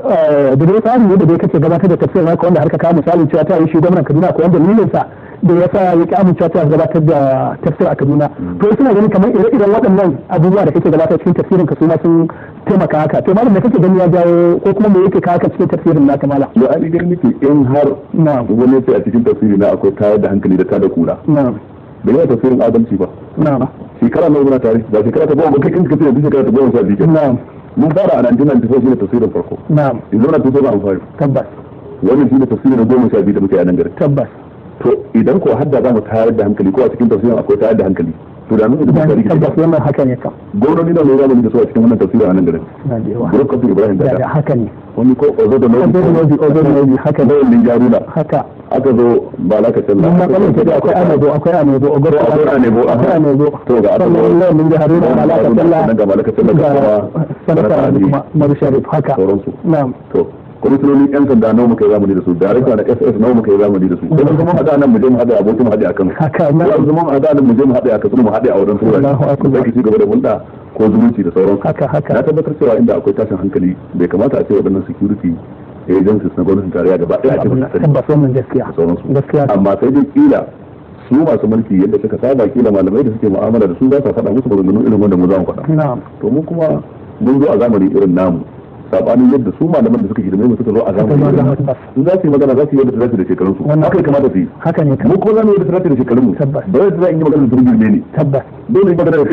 da dai tsari ne da dai kace gabatar da tafsirin naka wanda har ka kawo misali cewa ta yi shi gwamnatin Kaduna ko wanda dalilin sa da ya sa ya ki amincewa ta gabatar da tafsir a Kaduna to suna ganin kamar ire-iren waɗannan abubuwa da kake gabatar cikin tafsirin ka su ma sun taimaka haka to malam da kake gani ya jawo ko kuma me yake kawo ka cikin tafsirin naka malam to an gani nake in har na'am wani sai a cikin tafsiri na akwai tayar da hankali da tada kula na'am da yawa tafsirin adalci ba na'am shekara nawa muna tare ba shekara ta goma kai kinka tafsirin shekara ta goma sha biyu na'am mun fara a nineteen ninety-four shine tafsirin farko na'am yanzu na two thousand five tabbas wannan shine tafsirin na goma sha biyu da muke a nan garin tabbas to idan ko hadda za mu tayar da hankali ko a cikin tafsirin akwai tayar da hankali to da nuna da tarihi tabbas wannan haka ne kam gwamnati na lura da su a cikin wannan tafsirin a nan garin na da yawa gurin kafin Ibrahim da da haka ne wani ko ozo da ozo da nobi ozo da nobi haka da wani jaruna haka aka zo ba la ka talla mun matsalin ta da akwai anebo akwai anebo ogo akwai anebo akwai anebo to ga aka zo Allah mun ga haruna ba la ka talla ga ba la ka talla ga sanata kuma Madu Sharif haka sauransu na'am to kwamishinonin yan sanda nawa muka yi zamani da su darakta na S S nawa muka yi zamani da su kuma kuma hada nan mu je mu hada abokin mu hade akan haka na yanzu mun hada nan mu je mu hade akan su mu hade a wurin tura Allahu akbar sai ki ci gaba da hulɗa ko zumunci da sauransu haka haka na tabbatar cewa inda akwai tashin hankali bai kamata a ce waɗannan security agencies na gwamnatin tarayya gaba ɗaya a cikin sani tabbas wannan gaskiya gaskiya amma sai dai kila su masu mulki yadda suka saba kila malamai da suke mu'amala da su za su faɗa musu maganganu irin wanda mu za mu faɗa na'am to mu kuma mun zo a zamani irin namu sabanin yadda su malaman da suka girme mu suka zo a zamanin su za su yi magana za su yi yadda su da shekarun su haka ya kamata su yi haka ne mu kuma za mu yi yadda da shekarun mu ba zai za in yi magana da girme ne tabbas dole yi magana da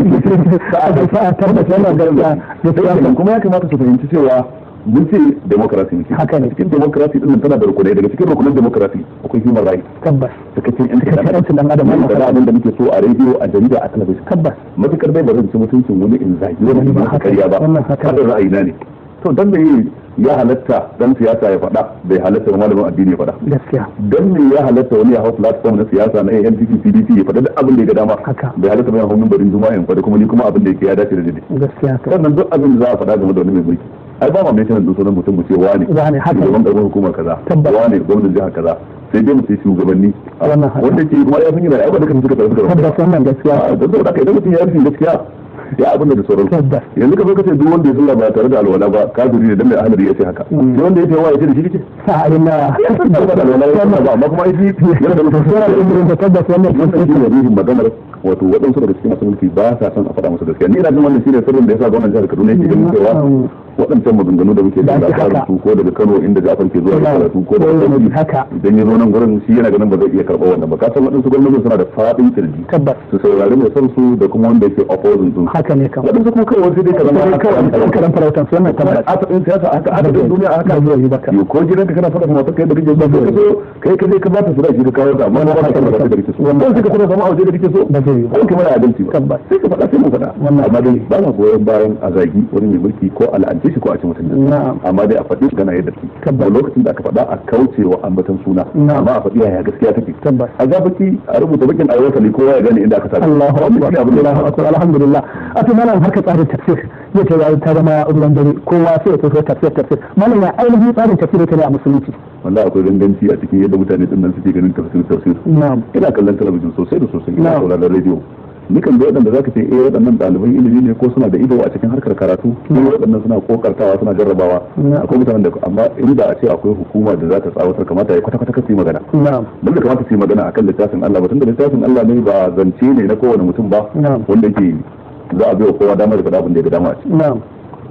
kai sa'a tabbas wannan gaskiya kuma ya kamata su fahimci cewa mun ce democracy ne haka ne cikin democracy din tana da rukunai daga cikin rukunan democracy akwai human rights tabbas cikakken yancin dan adam wannan da abin da muke so a radio a jarida a talabijin tabbas matukar bai ba zan ci mutuncin wani in zagi wani ba haka kariya ba kada ra'ayina ne to dan me ya halatta dan siyasa ya faɗa bai halatta malamin addini ya faɗa gaskiya dan me ya halatta wani ya hau platform na siyasa na A N P P P D P ya faɗa duk abin da ya ga dama bai halatta mai hannun barin juma'a in faɗa kuma ni kuma abin da yake ya dace da dade gaskiya sannan duk abin da za a faɗa game da wani mai mulki ai ba ma mai sanin sunan mutum mu ce wani wani haka shugaban gaban hukumar kaza wani gwamnatin jihar kaza sai dai mu ce shugabanni wanda ke kuma ya san yana ya ba duka suka tafi da tabbas wannan gaskiya da saboda kai idan mutum ya rufe gaskiya ya abin da sauran yanzu ka zo ka ce duk wanda ya sallah ba tare da alwala ba kafiri ne dan mai ahli ya ce haka sai wanda ya ce wa ya ce da shi kike sa'ina ya san da alwala ya san ba amma kuma ai yana da mutum da tabbas wannan wannan shi ne rihin maganar wato waɗansu daga cikin masu mulki ba sa son a faɗa musu gaskiya ni ina jin wannan shine sirrin da yasa gwamnatin jihar Kaduna yake ganin cewa waɗancan maganganu da muke da labarin su ko daga Kano inda Jafar ke zuwa da karatu ko daga haka idan ya zo nan gurin shi yana ganin ba zai iya karɓar wannan ba ka san waɗansu gwamnati suna da faɗin kirji tabbas su saurari mai son su da kuma wanda yake opposing din haka ne kan waɗansu kuma kawai sai dai ka zama haka an karan farautan su wannan tabbas a faɗin siyasa haka a cikin duniya haka zai yi baka ko gidanka kana faɗa mata kai da kake so ka so kai ka je ka ba ta su da shi ka kawo da amma ba ka da kake so wannan sai ka fara zama a waje da kake so ba zai yi ko kuma adalci ba sai ka faɗa sai mu faɗa amma dai ba na goyon bayan a zagi wani mai mulki ko al'ance shi ko a ci mutum amma dai a faɗi gana yadda take ba lokacin da aka faɗa a kauce wa ambaton suna amma a faɗi yaya gaskiya take a ga baki a rubuta bakin ayyuka ne kowa ya gane inda aka sa Allahu akbar Allahu akbar alhamdulillah a to malam harka tsarin tafsir yace ya ta zama ruwan dare kowa sai ya tafi tafsir tafsir malam ya ainihin tsarin tafsir yake ne a musulunci wallahi akwai ganganci a cikin yadda mutane din nan suke ganin tafsir tafsir na'am ina kallon talabijin sosai da sosai ina sauraron radio dukan da waɗanda zaka ce eh waɗannan ɗaliban ilimi ne ko suna da ido a cikin harkar karatu ko waɗannan suna kokartawa suna jarrabawa akwai mutanen da amma inda a ce akwai hukuma da za ta tsawatar kamata ya kwata kwata kace magana na'am dan da kamata su yi magana akan littafin Allah ba tunda littafin Allah ne ba zance ne na kowane mutum ba wanda yake za a biyo kowa damar da faɗa abin da ya ga dama a ci na'am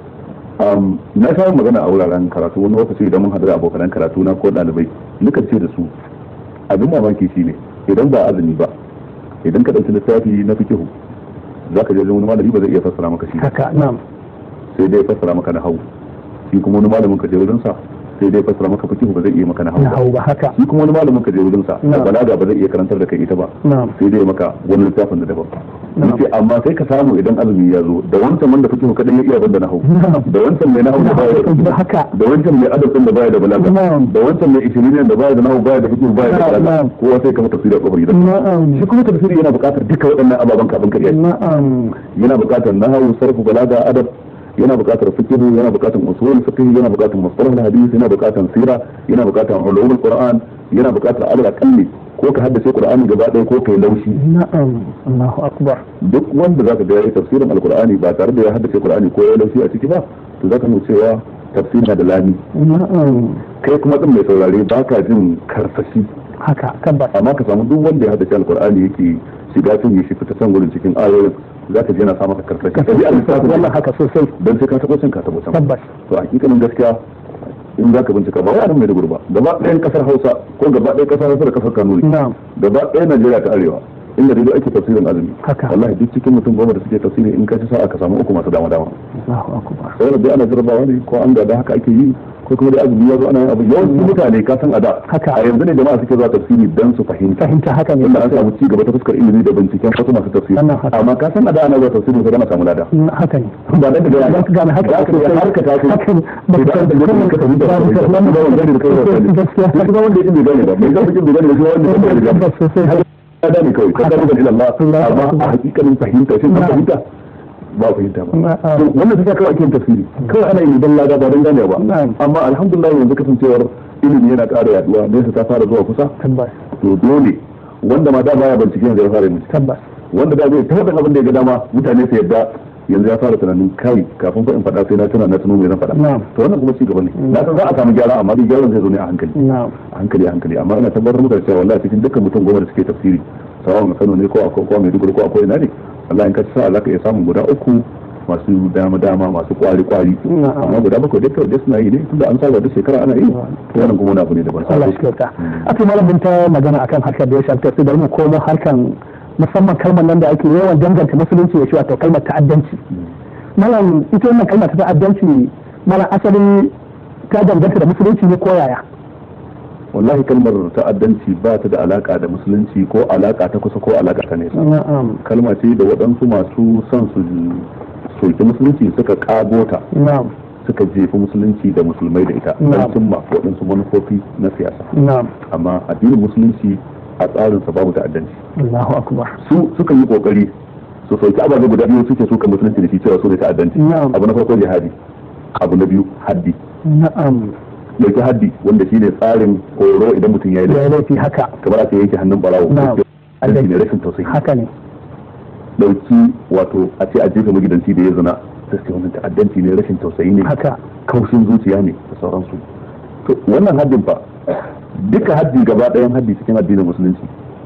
um na kawo magana a wuraren karatu wani lokaci idan mun haɗu da abokan karatu na ko ɗalibai nukan ce da su abin mamaki shine idan ba azumi ba idan ka ɗauki littafi na fikihu za ka je wani malami ba zai iya fassara maka shi haka na'am sai dai fassara maka na hau shi kuma wani malamin ka je wajen sa sai dai fassara maka fikihu ba zai iya maka na hau ba haka shi kuma wani malamin ka je wajen sa da balaga ba zai iya karantar da kai ita ba sai dai maka wani littafin da daban yace amma sai ka samu idan azumi ya zo da wancan wanda fikihu kadan ya iya banda na hau da wancan mai na hau da baya da haka da wancan mai adabin da baya da balaga da wancan mai ishirin da baya da na hau baya da fikihu baya da balaga kowa sai ka mata tafsiri a kofar gidan shi kuma tafsiri yana buƙatar duka waɗannan ababen kafin ka iya yana buƙatar nahwu sarfu balaga adab yana buƙatar fiqh yana buƙatar usul fiqh yana buƙatar mustalah hadith yana buƙatar sira yana buƙatar ulumul qur'an yana buƙatar al-aqalli ko ka haddace qur'ani gaba ɗaya ko kai laushi na'am Allahu akbar duk wanda zaka ga yayi tafsirin al-qur'ani ba tare da ya haddace qur'ani ko ya laushi a ciki ba to zaka mu cewa tafsirin da lami na'am kai kuma din mai saurare baka jin karsashi haka tabbas amma ka samu duk wanda ya haddace al-qur'ani yake shiga cin shi fita san gurin cikin ayoyin za ka je na samu karkashi ka ji al-lissafi wannan haka sosai dan sai ka tabo cin ka tabo can tabbas to hakikanin gaskiya in za ka bincika ba wai a nan mai ba gaba ɗayan kasar Hausa ko gaba ɗayan kasar Hausa da kasar Kanuri gaba ɗayan Najeriya ta arewa inda dai ake tafsirin azumi wallahi duk cikin mutum goma da suke tafsiri in ka ci sa'a ka samu uku masu dama dama Allahu akbar sai dai ana jarabawa ne ko an ga da haka ake yi ko kuma dai azumi ya zo ana yin abu yawancin mutane ka san a da a yanzu ne jama'a suke zuwa tafsiri dan su fahimta fahimta haka ne inda an samu ci gaba ta fuskar ilimi da binciken wasu masu tafsiri amma ka san a da ana zuwa tafsiri sai ana samu lada haka ne ba da daga dan ka gane haka ake sai har ka tafi haka ne ba ka da kuma ka tafi da wannan da wannan da kai wannan gaskiya kuma wanda yake bai gane ba bai ga cikin bai gane ba wanda bai gane ba sosai da ne kawai kada da Allah amma a hakikanin fahimta shin ka fahimta ba fahimta ba wannan sai kawai ake tafsiri kawai ana yin dan lada ba dan gane ba amma alhamdulillah yanzu kasancewar ilimi yana ƙara yaduwa ne ta fara zuwa kusa tabbas to dole wanda ma da baya bincike yanzu ya fara mutu tabbas wanda da zai tabbata abin da ya ga dama mutane su yadda yanzu ya fara tunanin kai kafin fa in faɗa sai na tuna na tuno me zan faɗa to wannan kuma ci gaba ne na san za a samu gyara amma dai gyaran zai zo ne a hankali a hankali a hankali amma ina tabbatar muka cewa wallahi cikin dukkan mutum goma da suke tafsiri sawa mu Kano ne ko akwai ko mai duguri ko akwai ina ne wallahi in ka sa za ka iya samun guda uku masu dama dama masu kwari kwari amma guda bakwai dai kawai suna yi ne tunda an saba da shekara ana yi wannan kuma wani abu ne da ban sa Allah shi kyauta a to malamin ta magana akan harkar da ya shafi sai bari mu komo harkan musamman kalmar nan da ake yawan danganta musulunci ya shi wato kalmar ta'addanci malam ita wannan kalmar ta ta'addanci malam asali ta danganta da musulunci ne ko yaya wallahi kalmar ta'addanci ba ta da alaka da musulunci ko alaka ta kusa ko alaka ta nesa kalma ce da waɗansu masu son su soki musulunci suka kagota suka jefi musulunci da musulmai da ita don cimma waɗansu manufofi na siyasa amma addinin musulunci a tsarinsa babu ta'addanci Allahu akbar su suka yi kokari su sauki ababe guda biyu suke suka musulunci da shi cewa su da ta'addanci abu na farko jihadi abu na biyu haddi na'am dauki haddi wanda shi ne tsarin horo idan mutum ya yi laifi haka kamar aka yanke hannun barawo haddi ne rashin tausayi haka ne dauki wato a ce a jefa magidanci da ya zina ta ce wannan ta'addanci ne rashin tausayi ne haka kaushin zuciya ne da sauransu to wannan haddin fa duka haddi gaba ɗayan haddi cikin addinin musulunci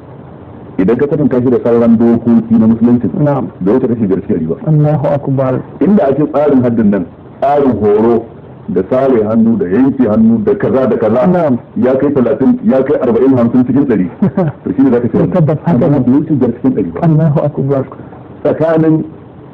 idan ka kwatanta shi da sauran dokoki na musulunci da wata rashin garfi a riba Allahu akbar inda ake tsarin haddin nan tsarin horo da sare hannu da yanke hannu da kaza da kaza ya kai talatin ya kai arba'in hamsin cikin ɗari to shi ne za ka ce tabbas haka ne wuce jar cikin ɗari ba Allahu akbar tsakanin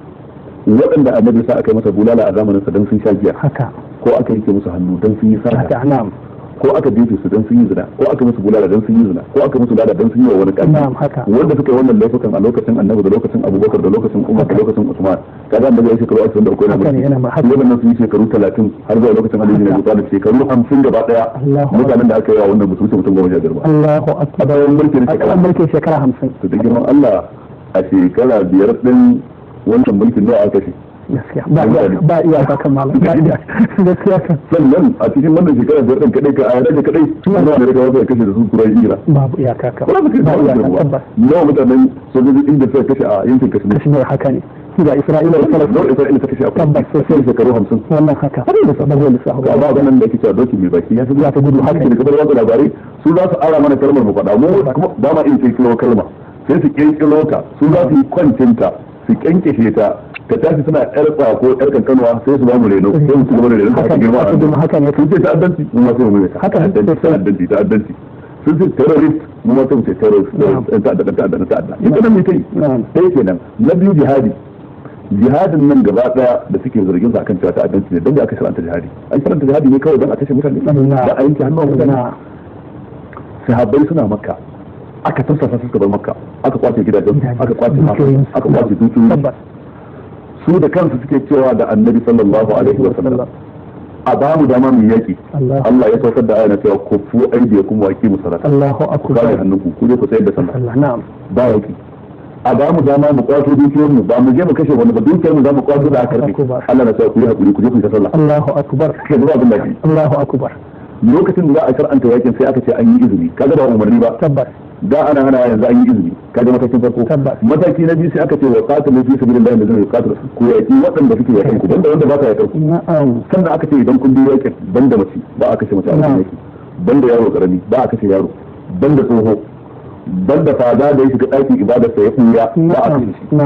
waɗanda annabi sa aka yi masa bulala a zamanin sa dan sun sha giya haka ko aka yanke musu hannu dan sun yi sarka haka na'am ko aka jefe su dan sun yi zina ko aka musu bulala dan sun yi zina ko aka musu lada dan sun yi wa wani ƙarfi wanda suka yi wannan laifukan a lokacin annabi da lokacin abubakar da lokacin umar da lokacin usman kaga annabi ya shekaru ashirin da uku yana mulki wannan sun yi shekaru talatin har zuwa lokacin ali bin abi talib shekaru hamsin gaba daya mutanen da aka yi wa wannan mutum mutum goma sha biyar ba Allahu akbar a mulkin shekara mulkin shekara hamsin to da girman Allah a shekara biyar din wannan mulkin nawa aka shi gaskiya ba iya ka kan malam gaskiya kan sannan a cikin wannan shekara biyar din kadai ka a yadda kadai suna da rika wasu kashe da su turai hira babu iya ka kan ba iya ka nawa mutanen sojoji inda suka kashe a yankin kashmir kashmir haka ne da Isra'ila da Falastin da Isra'ila ta kashe a tabbas sai shekaru hamsin wannan haka ba zai lissafa ga ba ganin da yake cewa doki mai baki ya fi za ta gudu haka da kabar wasu labarai su za su ara mana kalmar mu faɗa mu ba ma iya kirkiro kalma sai su kirkiro ta su za su yi kwancinta su kyankyashe ta ta tashi suna yar ko yar kankanuwa sai su ba mu reno sai su gaba da reno ta girma a nan haka ne sun ce ta'addanci mu ma sai mu mai ta'addanci ta'addanci ta'addanci sun ce terrorist mu ma sai mu ce terrorist ta'addanci ta'addanci ta'addanci ita nan ne kai sai kenan na biyu jihadi jihadin nan gaba daya da suke zargin sa akan cewa ta'addanci ne don da aka sharanta jihadi an sharanta jihadi ne kawai don a kashe mutane da a yanke hannun mutane sahabbai suna makka aka tarsasa suka bar makka aka kwace gidajen aka kwace aka kwace dukiyoyi su da kansu suke cewa da annabi sallallahu alaihi wa sallam a ba mu dama mu yaki Allah ya saukar da ayana cewa ku fu aidiyakum wa aqimu salat Allahu akbar ku hannunku ku je ku tsayar da sallah na'am ba yaki a ba mu dama mu kwato dukiyar mu ba mu je mu kashe wani ba dukiyar mu za mu kwato da aka karbi Allah na cewa ku yi hakuri ku je ku yi sallah Allahu akbar kai zuwa abin da ke Allahu akbar lokacin da za a shar'anta yakin sai aka ce an yi izini kaga ba umarni ba tabbas da ana hana yanzu an yi izini kaga matakin farko mataki na biyu sai aka ce wa qatilu fi sabilillahi allazina yuqatilu ku yaki waɗanda suke yakin ku banda wanda ba ka yakin ku sannan aka ce idan kun bi yakin banda mace ba a kashe mace a cikin yaki banda yaro karami ba a kashe yaro banda tsoho banda fada da ya shiga ɗakin ibadar sa ya kuya ba a kashe shi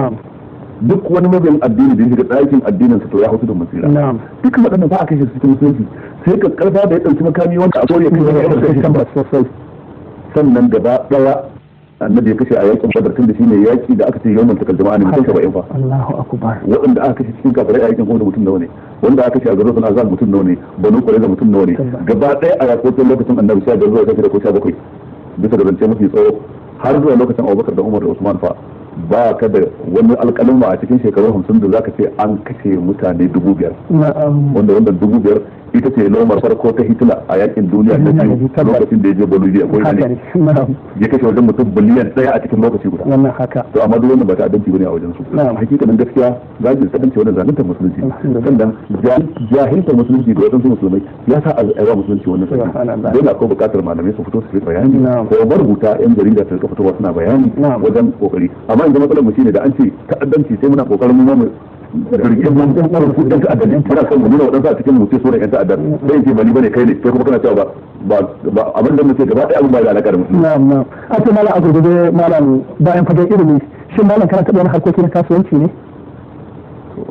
duk wani mabiyin addini da ya shiga ɗakin addinin sa to ya hausu da musira duk waɗannan ba a kashe su cikin musulunci sai ka karfa da ya ɗauki makami wanda a kore kai ya kai sannan gaba daya annabi ya kashe a yakin badar tun da shine yaki da aka ce yawan takal jama'a ne mutum saba'in fa Allahu akbar waɗanda aka kashe cikin kafirai a yakin kuma mutum nawa ne wanda aka kashe a garin azab mutum nawa ne banu qurayza mutum nawa ne gaba daya a yakokin lokacin annabi sha biyar zuwa sha ko sha bakwai bisa ga zance mafi tsawo har zuwa lokacin Abubakar da Umar da Usman fa ba ka da wani alƙalin a cikin shekaru hamsin da zaka ce an kashe mutane dubu biyar wanda wanda dubu biyar ita ce lomar farko ta Hitler a yakin duniya da biyu lokacin da ya je Bolivia ko ne ya kashe wajen mutum biliyan daya a cikin lokaci guda wannan haka to amma duk wannan ba ta addanci bane a wajen su hakikanin gaskiya zagin sadanci wannan zaluntar musulunci sannan jahiltar musulunci da wajen musulmai ya sa a musulunci wannan dole akwai bukatar malamai su fito su yi bayani ko marubuta yan jarida su rika fitowa suna bayani wajen kokari amma yanzu matsalar mu shine da an ce ta'addanci sai muna kokarin mu mu jirgin mun dan farko dan ta'addanci muna son mu nuna wadansu a cikin mu sai so da yan ta'addar sai yace bani bane kai ne kai kuma kana cewa ba ba abin da muke gaba ɗaya abin ba da alaka da musulmi na'am na'am a ce malam a gurgurde malam bayan fagen ilimi shin malam kana taɓa wani harkoki na kasuwanci ne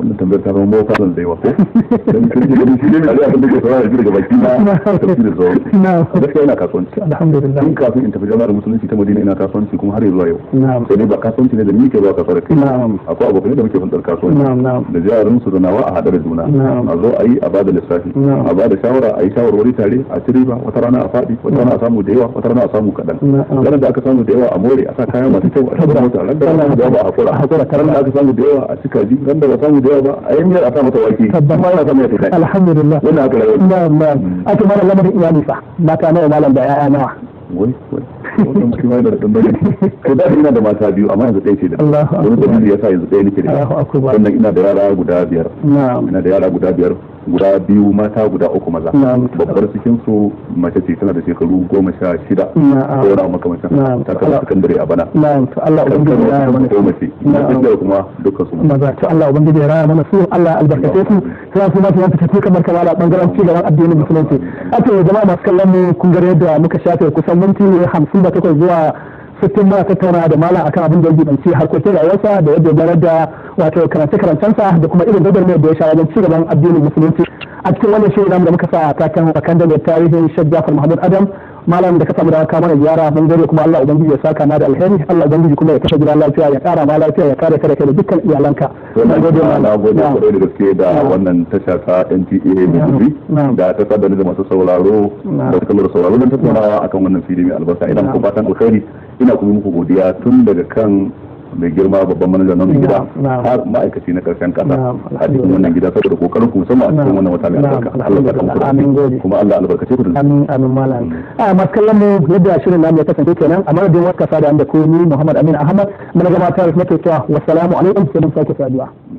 wannan tambayar ta zama mawaka zan da yawa ko dan kin ji gani shi ne da abin da ke fara ji daga baki na tafi da zauri gaskiya ina kasuwanci alhamdulillah in kafin in tafi jami'ar musulunci ta Madina ina kasuwanci kuma har zuwa yau sai dai ba kasuwanci ne da ni ke zuwa kasuwar kai akwai abokai da muke fantsar kasuwanci da jarin su da nawa a hada da juna a zo a yi a bada lissafi a bada shawara a yi shawarwari tare a ci riba wata rana a faɗi wata rana a samu da yawa wata rana a samu kaɗan ranar da aka samu da yawa a more a sa kaya masu kyau a tabbata mota ran da samu da yawa a hakura hakura ran da aka samu da yawa a cika ji ran da ba samu da yawa ba a yi miyar a sa mata wake tabbata ya samu ya tafi alhamdulillah wannan aka rayu na'am na'am ake mara lamarin iyali fa mata nawa malam da yaya nawa wai wai wannan kuma yana da tambari ko da ina da mata biyu amma yanzu ɗaya ce da wani dalili yasa yanzu ɗaya nake da sannan ina da yara guda biyar ina da yara guda biyar guda biyu mata guda uku maza babbar cikin su mace ce tana da shekaru goma sha shida ko wani makamancin ta kama sakandare a bana to Allah ubangiji ya raya mana su mace da kuma dukkan su maza to Allah ubangiji ya raya mana su Allah albarkace su sai su ma su wanta take kamar kamar a bangaren ci gaban addinin musulunci a to jama'a masu kallon mu kun ga yadda muka shafe kusan minti hamsin da takwas zuwa sittin muna tattauna da malam akan abin da ya jibanci harkokin rayuwarsa da yadda ya da wato karance-karancensa da kuma irin gwagwarmayar da ya sha wajen cigaban addinin musulunci a cikin wannan shirin namu da muka sa a takan bakan da tarihin Sheikh Jafar Mahmud Adam malam da ka samu da ka mana ziyara mun gode kuma Allah ubangiji ya saka na da alheri Allah ubangiji kuma ya kashe gidan lafiya ya kara ma lafiya ya kare ka da kai da dukkan iyalanka na gode na gode kwarai da gaske da wannan tasha ta N T A Maiduguri da ta sadar da masu sauraro da kallon sauraro don tattaunawa akan wannan fili mai albarka idan ku fatan alkhairi ina kuma muku godiya tun daga kan mai girma babban manajan nan gida har ma'aikaci na karshen kasa a cikin wannan gida saboda kokarin ku musamman a cikin wannan wata mai albarka Allah ya kamar amin kuma Allah albarkace ku amin amin malam a makallan mu yadda shirin namu ya kasance kenan a madadin wata sada da ku ni Muhammad Amin Ahmad mun gabatar nake cewa wassalamu alaikum sai mun sake saduwa